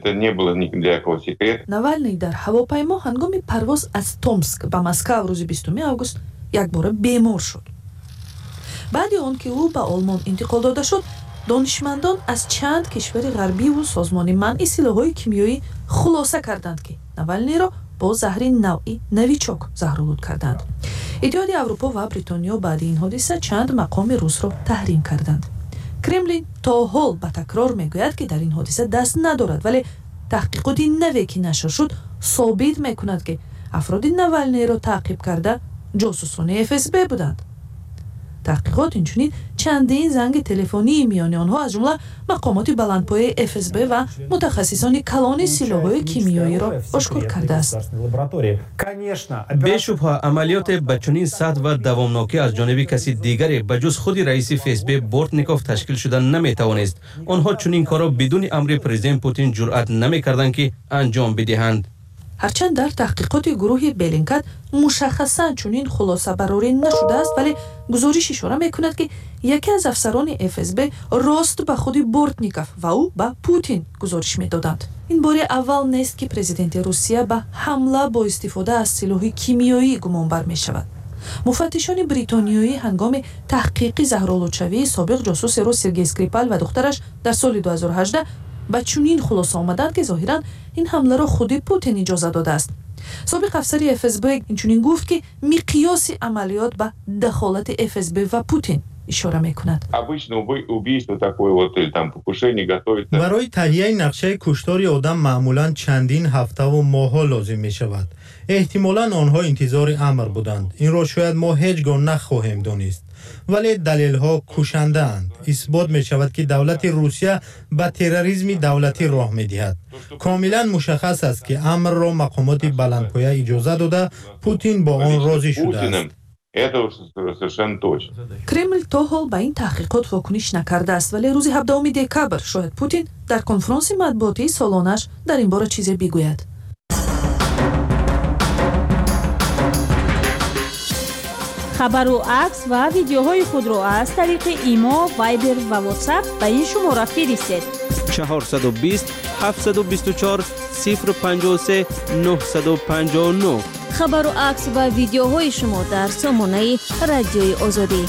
ناوالنی در هواپیما هنگام پرواز از تومسک به مسکو روز 20 اوگوست یک بار بیمار شد. بعد آن که او به آلمان انتقال داده شد دانشمندان از چند کشور غربی و سازمان منع سلاح‌های کیمیایی خلاصه کردند که ناوالنی را با زهر نوعی نویچوک زهرآلود کردند. اتحادیه اروپا و بریتانیا بعد این حادثه چند مقام روس را تحریم کردند. کرملین تا حال به تکرار میگوید که در این حادثه دست ندارد ولی تحقیقاتی نوی که نشر شد ثابت میکند که افراد ناوالنی را تعقیب کرده جاسوسان FSB بودند. تحقیقات اینچنین چندین زنگ تلفنی میان آنها از جمله مقامات بلندپایه FSB و متخصصان کلان سلاح‌های کیمیایی را آشکار کرده است. بی‌شبهه عملیات به چنین سطح و دوامناکی از جانب کسی دیگری بجز خود رئیس FSB بورتنیکوف تشکیل شدن نمیتوانست. آنها چنین کار را بدون امر پرزیدنت پوتین جرأت نمیکردند که انجام بدهند. هرچند در تحقیقات گروه بلینکت مشخصاً چنین خلاصه برآوری نشده است ولی گزارش اشاره میکند که یکی از افسران FSB راست به خود بورتنیکوف و او به پوتین گزارش میدادند. این بار اول نیست که پرزیدنت روسیه به حمله با استفاده از سلاح کیمیایی گمانبر می شود. مفتشان بریتانیایی هنگام تحقیق زهرآلودشوی سابق جاسوس روس سرگئی اسکریپال و دخترش در سال 2018 با چنین خلاصه آمدند که ظاهراً این حمله را خود پوتین اجازه داده است. سابق افسر FSB اینچنین گفت که مقیاس عملیات به دخالت FSB و پوتین اشاره میکند. برای تهیه نقشه کشتار آدم معمولاً چندین هفته و ماه‌ها لازم می شود. احتمالاً آنها انتظار امر بودند. این را شاید ما هیچگاه نخواهیم دانست. ولی دلیل‌ها کشنده اند. اثبات می شود که دولت روسیه به تروریسم دولتی راه می دهد. کاملا مشخص است که امر را مقامات بلندپایه اجازه داده پوتین با آن راضی شده است. کرمل تا حال به این تحقیقات واکنش نکرده است ولی روز 17 دکبر شاید پوتین در کنفرانس مطبوعاتی سالانش در این باره چیزی بگوید. خبر و عکس و ویدیوهای خود را از طریق ایما، وایبر و واتساپ به این شماره فرستید. 420 724 053 959. خبر و عکس و ویدیوهای شما در سامانه رادیوی آزادی.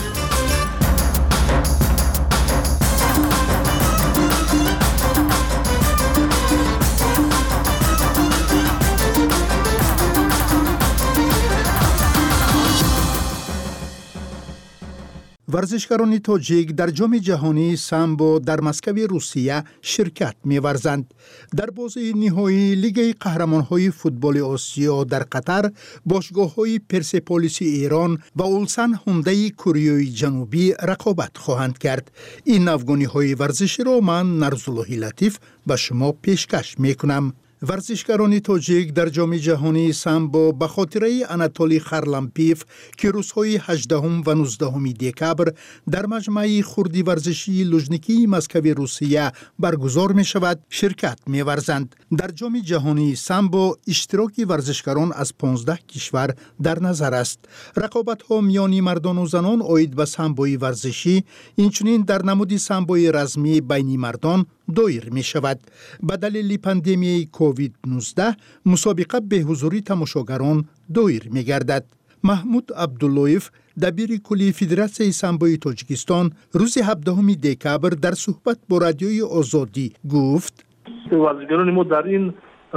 ورزشکاران تاجیک در جام جهانی سامبو در مسکو روسیه شرکت می‌ورزند. در بازی نهایی لیگ قهرمان‌های فوتبال آسیا در قطر باشگاه‌های پرسپولیس ایران و اولسن هوندای کره جنوبی رقابت خواهند کرد. این افغانی‌های ورزشی را من نرزالله لطیف به شما پیشکش می‌کنم. ورزشکاران تاجیک در جام جهانی سامبو به خاطره آناتولی خارلامپیف که روزهای 18 و 19 دکبر در مجمع خردی ورزشی لوژنیکی مسکو روسیه برگزار می شود شرکت می ورزند. در جام جهانی سامبو اشتراک ورزشکاران از 15 کشور در نظر است. رقابت ها میان مردان و زنان عاید به سامبوی ورزشی اینچنین در نمود سامبوی رزمی بین مردان دایر می شود. به دلیل پاندمی کووید 19 مسابقه به حضوری تماشاگران دایر می گردد. محمود عبداللهیف دبیر کلی فدراسیون سامبوی تاجیکستان روز 17 دکبر در صحبت با رادیوی آزادی گفت ورزشکاران ما در این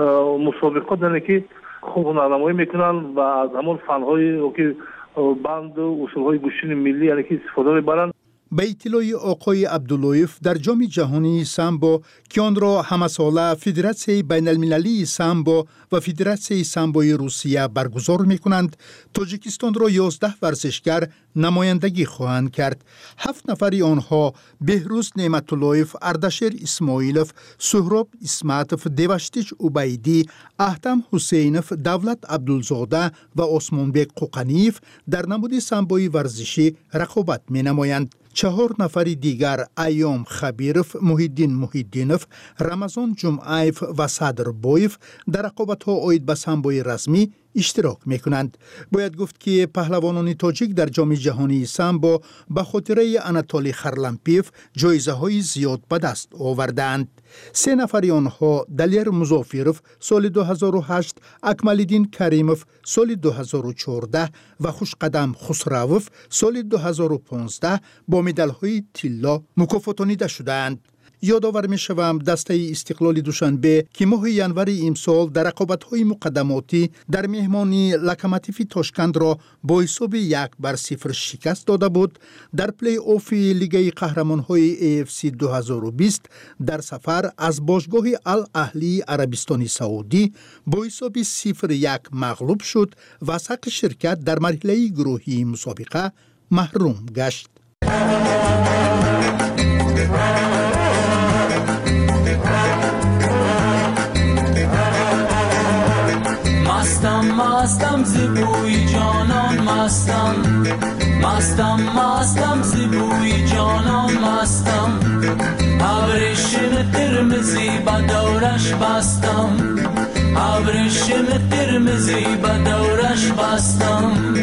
مسابقه دارن که خوب هنرنمایی میکنن و از همون فنهای که بند و اصولهای گوشین ملی یعنی که استفاده میبرن. به اطلاع آقای عبداللهیف در جام جهانی سامبو که آن را همساله فدراسیون بین المللی سامبو و فدراسیون سامبوی روسیه برگزار می کنند، تاجیکستان را 11 ورزشگر نمایندگی خواهند کرد. 7 نفر آنها بهروز نعمتاللهیف، اردشیر اسماعیلوف، سهراب اسمتوف، دیوشتیچ عبیدی، احتم حسینوف، دولت عبدالزاده و عثمانبک قوقنیف در نمود سامبوی ورزشی رقابت می نمایند. 4 نفر دیگر ایام خبیرف، محیدین محیدینوف، رمضان جمعیف و صدر بویف در رقابت‌ها عاید به سامبوی رسمی اشتراک میکنند. باید گفت که پهلوانان تاجیک در جام جهانی سامبو به خاطره آناتولی خارلامپیف جایزه های زیاد به دست آوردند. 3 نفر آنها دلیر مظافروف سال 2008، اکمالدین کریموف سال 2014 و خوشقدم خسروف سال 2015 با مدال های طلا مکافاتانیده شدند. یادآور می‌شوم دسته استقلال دوشنبه که ماه ینور امسال در رقابت‌های مقدماتی در مهمانی لوکوموتیو تاشکند را با حساب 1-0 شکست داده بود. در پلی آف لیگ قهرمان‌های AFC 2020 در سفر از باشگاه الاهلی عربستان سعودی با حساب 0-1 مغلوب شد و حق شرکت در مرحله گروهی مسابقه محروم گشت. مستم زبوی جانان مستم زبوی جانان مستم ابریشم قرمزی با دورش بستم ابریشم قرمزی با دورش بستم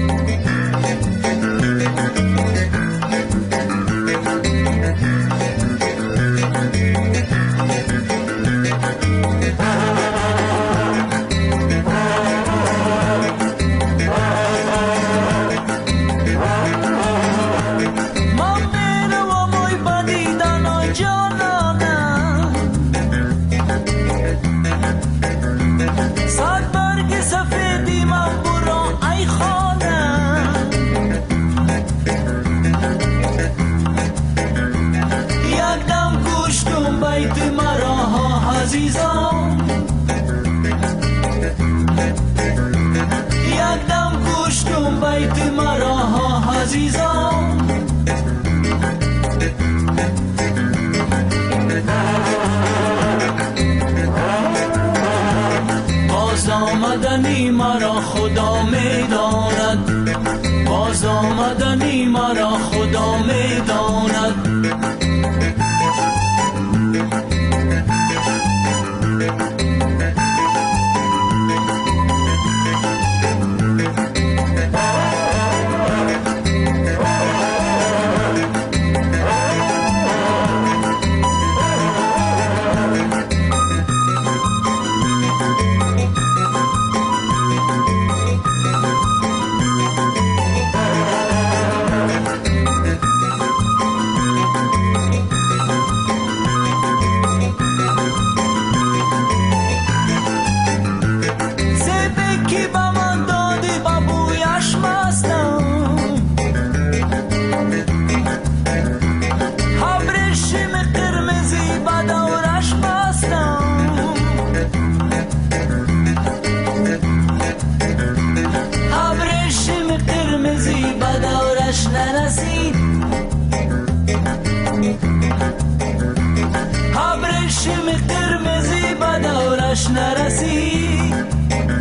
باز آمدنی مرا خدا میداند باز آمدنی مرا خدا میداند ابریشم قرمزی به دورش نرسید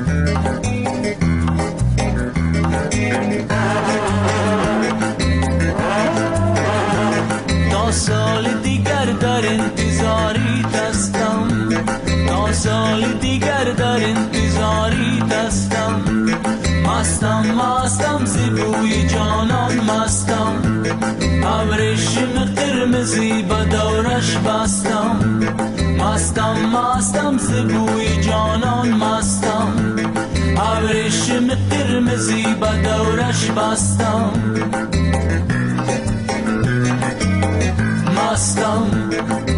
تا سال دیگر در انتظاری دستم تا سال دیگر در انتظاری دستم مستم زیبوی جانان مستم ابریشم قرمزی به دورش بستم مستم زیبوی جانان مستم ابریشم قرمزی به دورش بستم مستم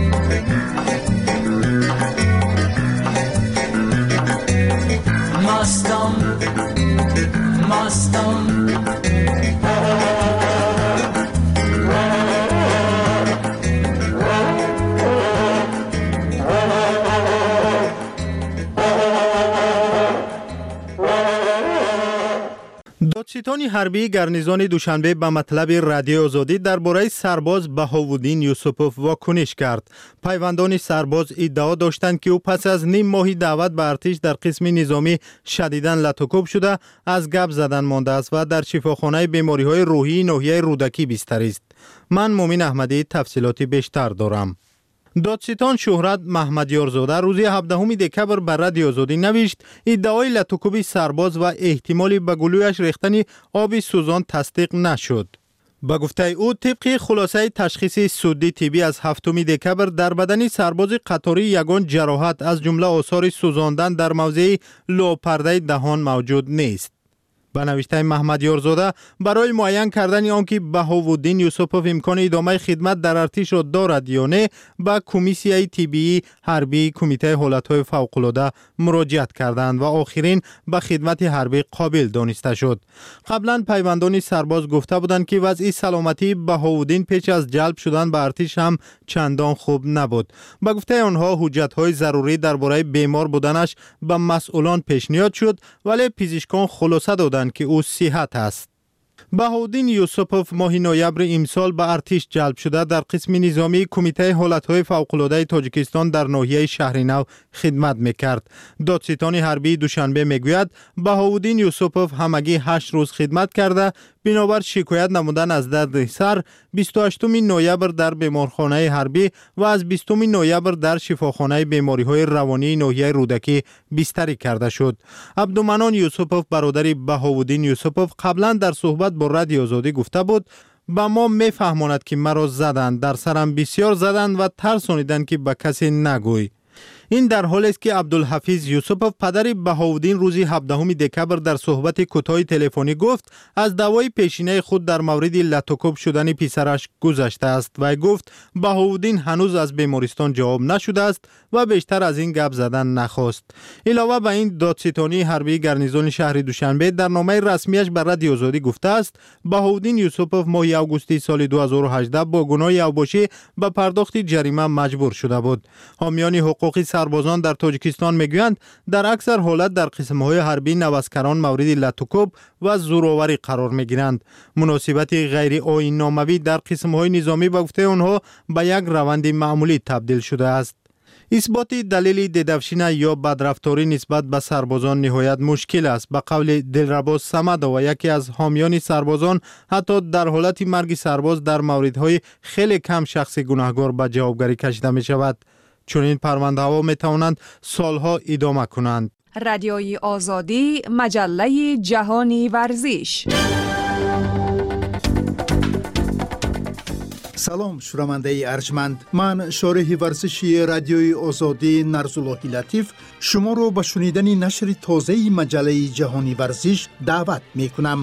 دادستان حربی گارنیزون دوشنبه به مطلب رادیو آزادی درباره سرباز بهاءالدین یوسفوف واکنش کرد. پیوندان سرباز ادعا داشتند که او پس از نیم ماهی دعوت به ارتش در قسم نظامی شدیداً لطوکوب شده از گپ زدن مانده است و در شفاخانه بیماری‌های روحی ناحیه رودکی بستر است. من مومن احمدی تفصیلات بیشتر دارم. دادستان شهرت محمدیارزاده روز 17 دکبر بر رادیو آزادی نوشت ادعای لطوکوب سرباز و احتمالی به گلویش ریختن آب سوزان تصدیق نشد. با گفته او طبق خلاصه تشخیص سودی طبی از 7 دکبر در بدن سرباز قطاری یگان جراحت از جمله آثار سوزاندن در موضع لوپرده دهان موجود نیست. به نوشته محمدیارزاده برای معین کردن آنکه بهاءالدین یوسفوف امکان ادامه خدمت در ارتش را دارد یا نه به کمیسیای طبی حربی کمیته حالتهای فوق‌العاده مراجعت کردند و آخرین به خدمت حربی قابل دانسته شد. قبلا پیوندان سرباز گفته بودند که وضع سلامتی بهاءالدین پیش از جلب شدن به ارتش هم چندان خوب نبود. به گفته آنها حجت‌های ضروری درباره بیمار بودنش به مسئولان پیشنهاد شد ولی پزشکان خلاصه دادند که او صحت است. بهاءالدین یوسفوف ماه نوامبر امسال به ارتش جلب شده در قسم نظامی کمیته حالتهای فوق‌العاده تاجیکستان در ناحیه شهرنو خدمت میکرد. دادستان حربی دوشنبه میگوید بهاءالدین یوسفوف همگی 8 روز خدمت کرده بنابر شکایت نمودن از درد سر 28 نوامبر در بیمارخانه حربی و از 20 نوامبر در شفاخانه بیماری‌های روانی ناحیه رودکی بستری کرده شد. عبدالمنان یوسفوف برادر بهاءالدین یوسفوف قبلا در صحبت با رادیو آزادی گفته بود با ما میفهماند که مرا زدند، در سرم بسیار زدند و ترسانیدند که به کسی نگوی. این در حالی است که عبدالحفیظ یوسفوف پدر بهاءالدین روز 17 دکبر در صحبت کوتاه تلفنی گفت از دعوای پیشینه خود در مورد لطوکوب شدن پسرش گذشته است و گفت بهاءالدین هنوز از بیمارستان جواب نشده است و بیشتر از این گپ زدن نخواست. علاوه بر این دادستانی حربی گارنیزون شهر دوشنبه در نامه رسمیش بر رادیو آزادی گفته است بهاءالدین یوسفوف ماه آگوست سال 2018 با گناه اوباشی به پرداخت جریمه مجبور شده بود. حامیان حقوق سربازان در تاجیکستان میگویند در اکثر حالت در قسم‌های حربی نوسکران مورد لطوکوب و زورآوری قرار میگیرند. مناسبت غیر آیین‌ناموی در قسم‌های نظامی به گفته آنها به یک روند معمولی تبدیل شده است. اثبات دلیل دیدفشینه یا بدرفتاری نسبت به سربازان نهایت مشکل است. به قول دلرباز صمد و یکی از حامیان سربازان حتی در حالت مرگ سرباز در موردهای خیلی کم شخص گناهکار به جوابگری کشیده می شود. چون این پرونده ها می توانند سالها ادامه کنند. رادیوی آزادی، مجله جهانی ورزش. سلام شنونده ارجمند، من شارح ورزشی رادیوی آزادی نرزالله لطیف شما رو به شنیدن نشر تازه مجله جهانی ورزش دعوت می کنم.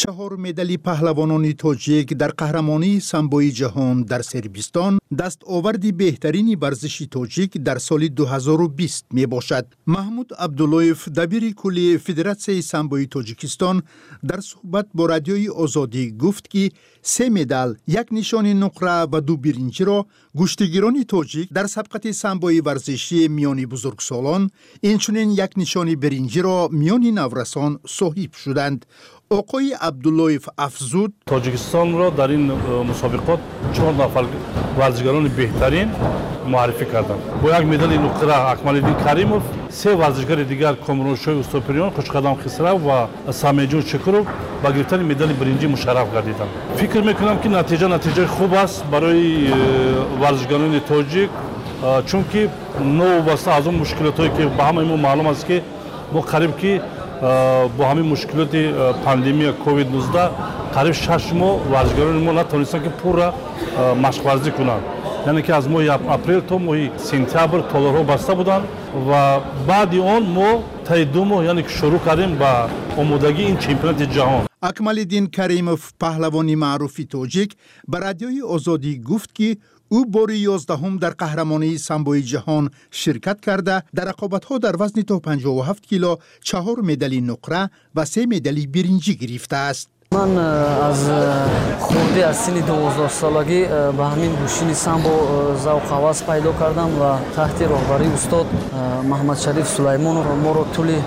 4 مدال پهلوانان تاجیک در قهرمانی سامبوی جهان در سربستان دستاورد بهترین ورزش تاجیک در سال 2020 می باشد. محمود عبداللهیف دبیر کلی فدراسیون سامبوی تاجیکستان در صحبت با رادیوی آزادی گفت که 3 مدال، 1 نشان نقره و 2 برنجی را گشتگیران تاجیک در سبقت سامبوی ورزشی میان بزرگسالان، اینچنین 1 نشان برنجی را میان نورسان صاحب شدند. آقای عبداللهیف افزود تاجیکستان را در این مسابقات 4 نفر ورزشکاران بهترین معرفی کردند. با 1 مدال نقره اکمال‌الدین کریموف، 3 ورزشکار دیگر کامرانشوی استوپریان، خوشقدم خسرو و سامیجون چکروف با گرفتن مدال برنجی مشرف گردیدند. فکر میکنم که نتیجه خوب است برای ورزشکاران تاجیک، چون که نو واسه از اون مشکلاتی که به همه ما معلوم است که ما قریب که با همین مشکلات پاندمی کووید 19 قریب 6 ماه ورزشکاران ما نتونستن که پورا مشق ورزی کنند. یعنی که از ماه اپریل تا ماه سپتامبر تالارها بسته بودند و بعد آن ما تا 2 ماه یعنی که شروع کردیم با آمادگی این چمپیونات جهان. اکمال‌الدین کریموف پهلوانی معروف تاجیک به رادیوی آزادی گفت که او بار 11 در قهرمانی سامبوی جهان شرکت کرده در رقابت‌ها در وزن تا 57 کیلو 4 مدال نقره و 3 مدال برنجی گرفته است. من از خردی از سن 12 سالگی به همین گوشین سامبو ذوق هوس پیدا کردم و تحت راهبری استاد محمد شریف سلیمانов ما رو طول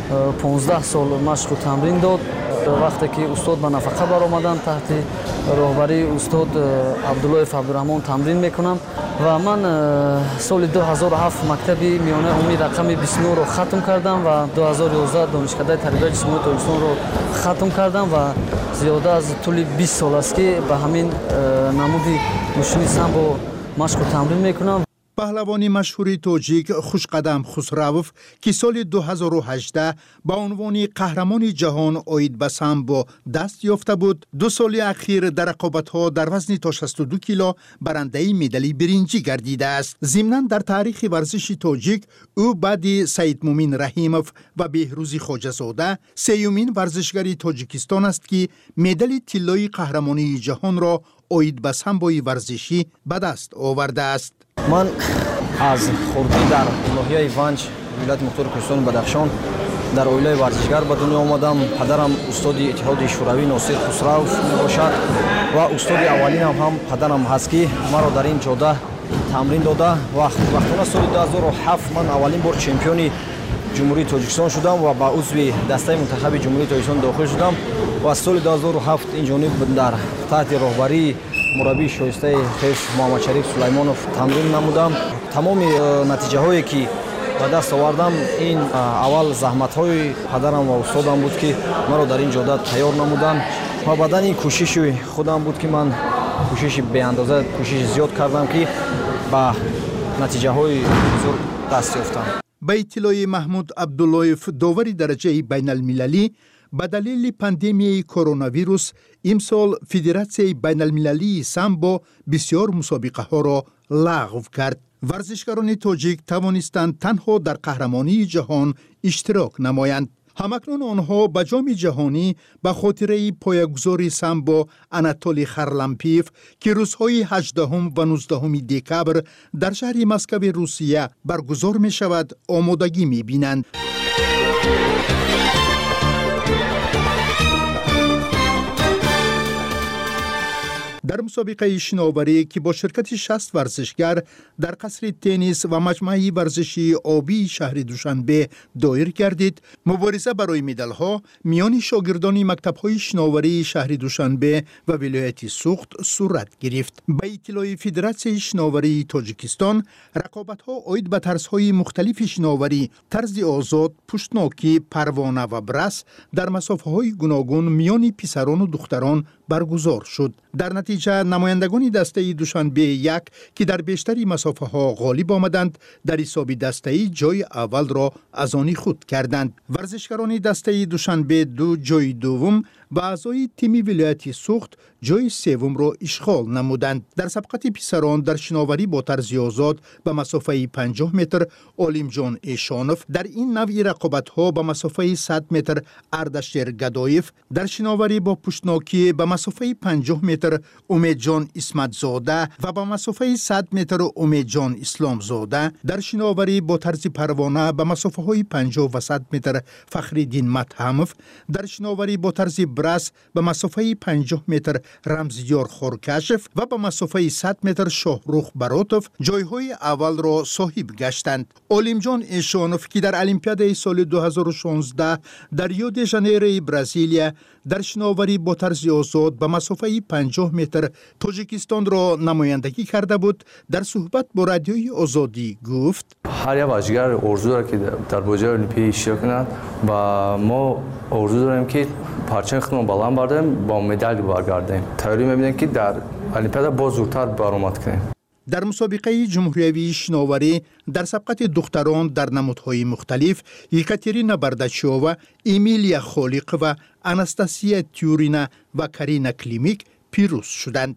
15 سال مشق و تمرین داد. وقتی که استاد به نفقه برآمدن تحت راهبری استاد عبداللهیف عبدالرحمن تمرین میکنم و من سال 2007 مکتب میانه عمومی رقم 29 رو ختم کردم و 2011 دانشکده تربیت جسمانی تاجیکستان رو ختم کردم و زیاده از طول 20 سال است که به همین نمودی گوشین سامبو مشق و تمرین میکنم. پهلوانی مشهور تاجیک خوشقدم خسروف که سال 2018 با عنوان قهرمان جهان عاید به سامبو دست یافته بود، 2 سال اخیر در رقابت‌ها در وزن تا 62 کیلو برنده مدال برنجی گردیده است. ضمناً در تاریخ ورزش تاجیک او بعد سید مومین رحیموف و بهروز خواجه‌زاده 3مین ورزشکار تاجیکستان است که مدال طلایی قهرمانی جهان را عاید به سامبوی ورزشی به دست آورده است. من از خردی در ناحیه ونج ولایت مختار کوهستان بدخشان در اویلای ورزشگر به دنیا آمدم. پدرم استاد اتحاد شوروی ناصر خسروف میباشد و استاد اولینم هم پدرم هست که مرا در این جاده تمرین داده و وقتانه سال 2007 من اولین بار چمپیون جمهوری تاجیکستان شدم و با عضو دسته منتخب جمهوری تاجیکستان داخل شدم و از سال 2007 این جانب در تحت راهبری مربی شایسته خویش محمد شریف سلیمانov تمرین نمودم. تمام نتیجه هایی که به دست آوردم این اول زحمت های پدرم و استادم بود که مرا در این جاده تیار نمودن و بعد این کوشش خودم بود که من کوشش به اندازه کوشش زیاد کردم که به نتیجه های بزرگ دست یافتم. به اطلاع محمود عبداللهیف داور درجه بین المللی به دلیل پاندمی کرونا ویروس امسال فدراسیون بین المللی سامبو بسیار مسابقه ها را لغو کرد. ورزشکاران تاجیک توانستند تنها در قهرمانی جهان اشتراک نمایند. همکنون آنها به جام جهانی به خاطر پایه‌گذار سامبو اناتولی خرلمپیف که روزهای 18 و 19 دکبر در شهر مسکو روسیه برگزار می شود آمادگی می بینند. در مسابقه شناوری که با شرکت 60 ورزشگر در قصر تنیس و مجمع ورزشی آبی شهر دوشنبه دایر گردید، مبارزه برای مدال‌ها میان شاگردان مکتب‌های شناوری شهر دوشنبه و ولایت سوخت صورت گرفت. به اطلاع فدراسیون شناوری تاجیکستان، رقابت‌ها عاید به طرزهای مختلف شناوری، طرز آزاد، پشتناکی، پروانه و برس در مسافه‌های گوناگون میان پسران و دختران برگزار شد. در نتیجه نمایندگان دسته دوشنبه 1 که در بیشتری مسافه ها غالب آمدند در حساب دسته جای اول را از آن خود کردند. ورزشکاران دسته دوشنبه 2 جای دوم و اعضای تیم ولایتی سوخت جای سوم را اشغال نمودند. در سبقت پسران در شناوری با طرز آزاد به مسافه 50 متر علیم جان ایشانوف، در این نوع رقابت‌ها به مسافه 100 متر اردشیر گدایف، در شناوری با پشتناکی به مسافه 50 متر امید جان اسمت زاده و به مسافه 100 متر امید جان اسلام زاده، در شناوری با طرز پروانه به مسافه های 50 و 100 متر فخرالدین متهموف، در شناوری با طرز برس به مسافه 50 متر رمزیار خورکشف و به مسافه 100 متر شاهروخ براتوف جایهای اول را صاحب گشتند. علیم جان ایشانوف که در المپیاد سال 2016 در ریو دی ژانیرو برزیلیا در شناوری با طرز آزاد به مسافه 50 متر تاجیکستان را نمایندگی کرده بود، در صحبت با رادیوی آزادی گفت: هر یک ورزشگر آرزو داره که در بازی المپیک اشتراک کند و ما آرزو داریم که پرچم خودمون بلند برداریم با مدال برگردیم. تئوری می‌بینیم که در المپیاد باز زودتر برآمد کنیم. در مسابقه جمهوری شناوری در سبقت دختران در نمودهای مختلف یکاترینا برداچووا، امیلیا خالق و آناستاسیا تیورینا و کارینا کلیمیک پیروز شدند.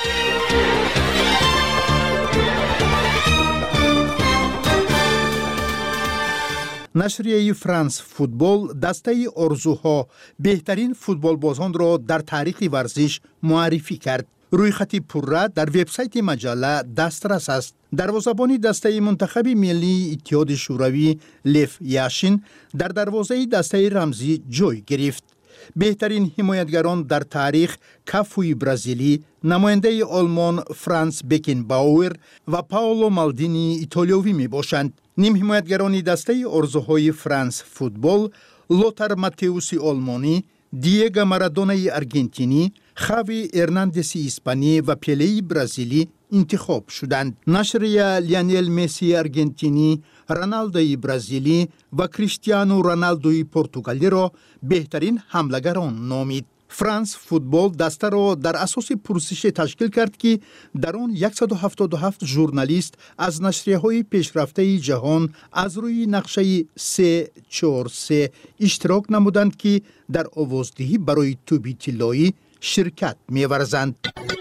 نشریه فرانس فوتبال دسته آرزوها بهترین فوتبال بازان را در تاریخ ورزش معرفی کرد. روی خط پره در وبسایت مجله دسترس است. دروازه‌بان دسته منتخب ملی اتحاد شوروی لیف یاشین در دروازه دسته رمزی جای گرفت. بهترین حمایتگران در تاریخ کافوی برزیلی، نماینده آلمان فرانس بکنباور و پاولو مالدینی ایتالیایی می باشند. نیم حمایتگران دسته آرزوهای فرانس فوتبال لوتر ماتئوس آلمانی، دیگو مارادونای آرژانتینی، خاوی ارناندز اسپانی و پله برزیلی انتخاب شدند. نشریه لیونل مسی آرژانتینی، رونالدو برزیلی و کریستیانو رونالدو پرتغالی را بهترین حمله‌گران نامید. فرانس فوتبال دسته را در اساس پرسش تشکیل کرد که در آن 177 ژورنالیست از نشریه‌های پیشرفته جهان از روی نقشه 343 اشتراک نمودند که در آوازدهی برای توپ طلایی شرکت می‌ورزند.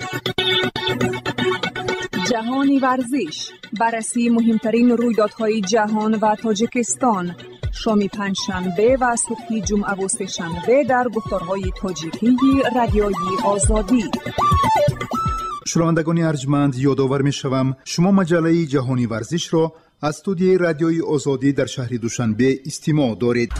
جهانی ورزش، بررسی مهمترین رویدادهای جهان و تاجیکستان، شام پنجشنبه و صبح جمعه و سه‌شنبه در گفتارهای تاجیکی رادیوی آزادی. شنوندگان ارجمند، یادآور می‌شوم شما مجله جهانی ورزش را از استودیوی رادیوی آزادی در شهر دوشنبه استماع دارید.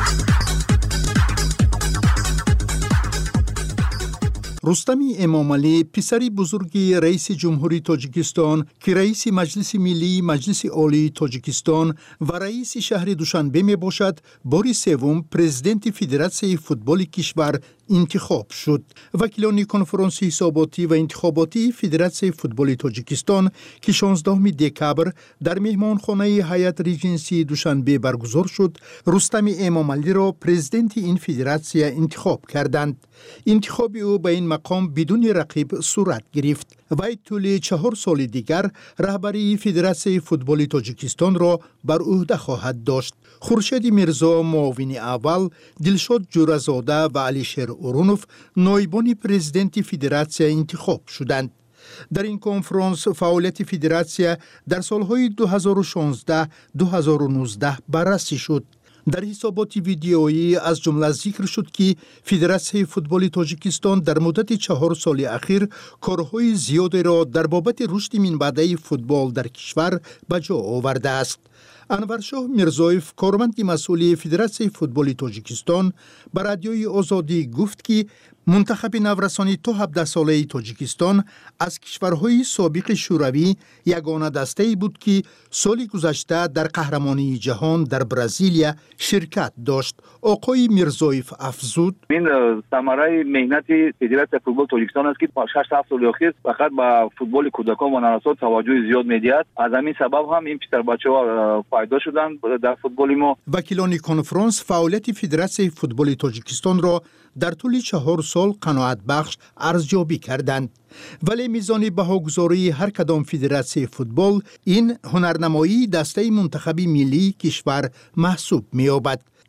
رستم امامعلی پسری بزرگی رئیس جمهوری تاجیکستان که رئیس مجلس ملی مجلس عالی تاجیکستان و رئیس شهر دوشنبه می باشد، بار سوم پرزیدنت فدراسیون فوتبال کشور انتخاب شد. وکیلان کنفرانس حساباتی و انتخاباتی فدراسیون فوتبال تاجیکستان که 16 دکبر در مهمانخانه هیئت ریجنسی دوشنبه برگزار شد، رستم امامعلی را پرزیدنت این فدراسیون انتخاب کردند. انتخاب او به این مقام بدون رقیب صورت گرفت. وی طول 4 سال دیگر رهبری فدراسیون فوتبال تاجیکستان را بر عهده خواهد داشت. خورشید میرزا معاون اول، دلشاد جورزاده و علیشیر اورونوف نایبان پرزیدنت فدراسیون انتخاب شدند. در این کنفرانس فعالیت فدراسیون در سالهای 2016-2019 بررسی شد. در حسابات ویدیویی از جمله ذکر شد که فدراسیون فوتبال تاجیکستان در مدت 4 سال اخیر کارهای زیادی را در بابت رشد منبعی فوتبال در کشور به جا آورده است. انورشاه میرزایف، کارمند مسئول فدراسیون فوتبال تاجیکستان، به رادیوی آزادی گفت که منتخب نورسانی تا 17 ساله تاجیکستان از کشورهای سابق شوروی یگانه دسته‌ای بود که سال گذشته در قهرمانی جهان در برزیلیا شرکت داشت. آقای میرزایف افزود: این ثمره مهنت فدراسیون فوتبال تاجیکستان است که 6-7 سال اخیر فقط با فوتبال کودکان و نوسان توجه زیاد می‌دهد. از همین سبب هم این پسر بچه‌ها فایده شدن در فوتبال ما. وکیلان کنفرانس فعالیت فدراسیون فوتبال تاجیکستان را در طول 4 سال قناعت بخش ارزیابی کردند. ولی میزان بهاگذاری هر کدام فدراسیون فوتبال این هنرنمایی دسته منتخبی ملی کشور محسوب می‌یابد.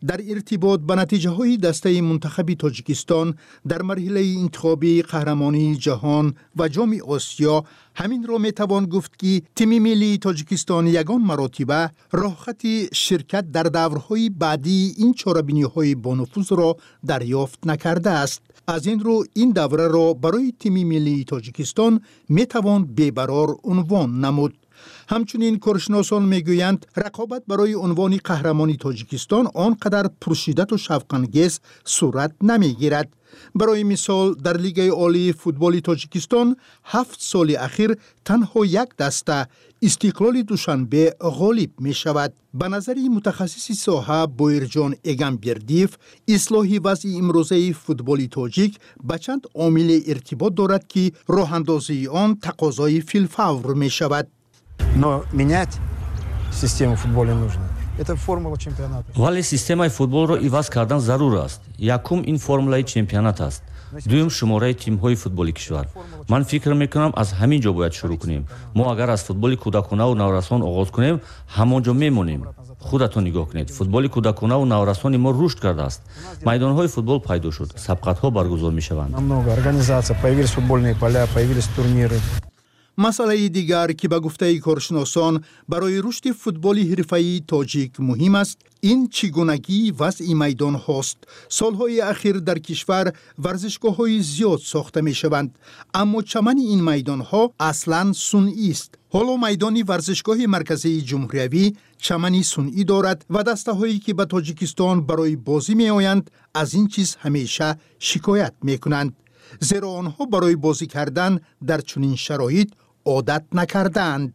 در ارتباط به نتیجه های دسته منتخب تاجیکستان در مرحله انتخابی قهرمانی جهان و جام آسیا، همین را می توان گفت که تیم ملی تاجیکستان یگان مراتبه راه خط شرکت در دورهای بعدی این چاره‌بینی‌های بانفوذ را دریافت نکرده است. از این رو این دوره را برای تیم ملی تاجیکستان می توان بی‌قرار عنوان نمود. همچنین کارشناسان میگویند رقابت برای عنوان قهرمانی تاجیکستان آنقدر پرشدت و شوق‌انگیز صورت نمیگیرد. برای مثال در لیگ عالی فوتبال تاجیکستان 7 سال اخیر تنها یک دسته استقلال دوشنبه غالب می شود. به نظر متخصص ساحه بویرجان ایگمبردیف، اصلاح وضع امروزه فوتبال تاجیک به چند عامل ارتباط دارد که راه اندازی آن تقاضای فی‌الفور می شود. Но менять систему футбола нужно. Это формула чемпионата. ولی سیستم فوتبال را عوض کردن ضرور است. یکم این فرمولای چمپیونات است. دوم شماره تیم‌های فوتبالی کشور. من فکر می‌کنم از همین جا باید شروع کنیم. ما اگر از فوتبال کودکانه و نورسان آغاز کنیم، همونجا میمونیم. خودتون نگاه کنید. فوتبال کودکانه و نورسان ما رشد کرده است. میدان‌های فوتبال پیدا شد. سبقت‌ها برگزار می‌شوند. Много организаций, появились футбольные поля, появились турниры. مسئله دیگر که به گفته کارشناسان برای رشد فوتبال حرفه‌ای تاجیک مهم است، این چگونگی وضع میدان هاست. سالهای اخیر در کشور ورزشگاه‌های زیاد ساخته می شوند، اما چمن این میدان ها اصلاً صنعی است. حالا میدان ورزشگاه مرکزی جمهوری چمنی صنعی دارد و دسته هایی که به تاجیکستان برای بازی می آیند از این چیز همیشه شکایت می کنند، زیرا آنها برای بازی کردن در چنین شرایط عادت نکردند.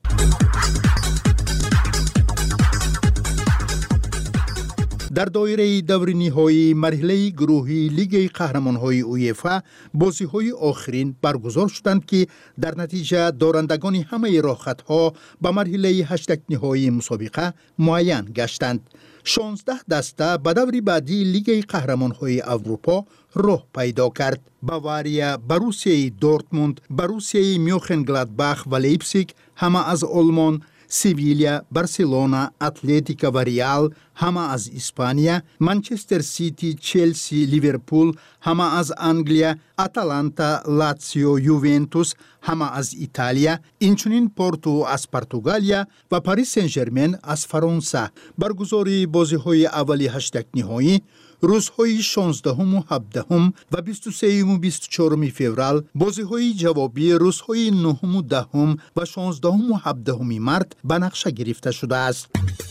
در دایره دور نهایی مرحله گروهی لیگ قهرمان‌های اویفا بازی‌های آخرین برگزار شدند که در نتیجه دارندگان همه راه‌خط‌ها به مرحله هشتگ نهایی مسابقه معین گشتند. 16 دسته به دور بعدی لیگ قهرمان‌های اروپا راه پیدا کرد. باواریا، بروسیای دورتموند، بروسیای میونخنگلادباخ و لیپزیگ همه از آلمان، سیویلیا، بارسلونا، اتلتیکو و ریال همه از اسپانیا، منچستر سیتی، چلسی، لیورپول همه از انگلیا، اتلانتا، لاتسیو، یوونتوس همه از ایتالیا، اینچنین پورتو از پرتغالیا و پاریس سن ژرمن از فرانسه. برگزاری بازی‌های اولی هشتگ نهایی روزهای 16 و 17 و 23 و 24 فوریه، بازی‌های جوابی روزهای 9 و 10 و 16 و 17 مارس به نقشه گرفته شده است.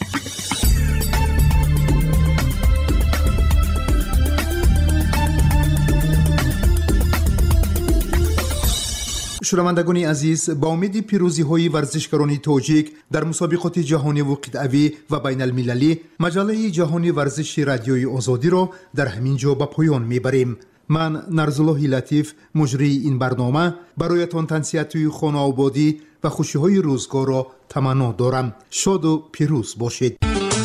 شنوندگان عزیز، با امید پیروزی‌های ورزشکاران تاجیک در مسابقات جهانی و قطعی و بین المللی، مجله جهانی ورزش رادیوی آزادی را در همین جا به پایان میبریم. من نرزالله لطیف مجری این برنامه برایتان تنصیحات خانه آبادی و خوشی‌های روزگار را تمنا دارم. شاد و پیروز باشید.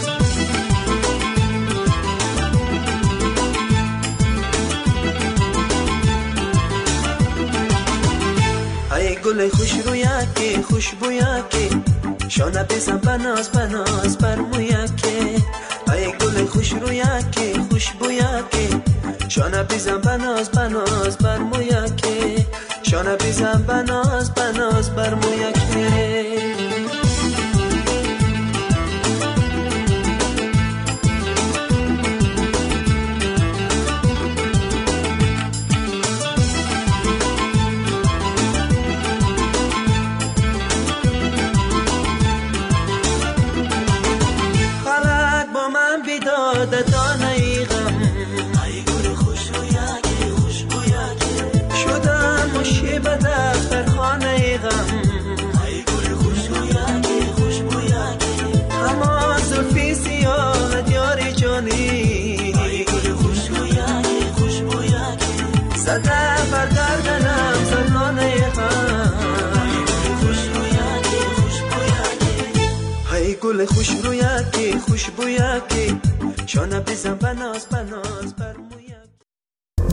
گل خوش رویاکی خوشبویاکی شانه بزن بناز بناز برمویاکی ای گل خوش رویاکی خوشبویاکی شانه بزن بناز بناز برمویاکی شانه بزن بناز بناز برمویاکی گل خوش رویاکی خوشبویاکی شانه بزن بناز بناز بر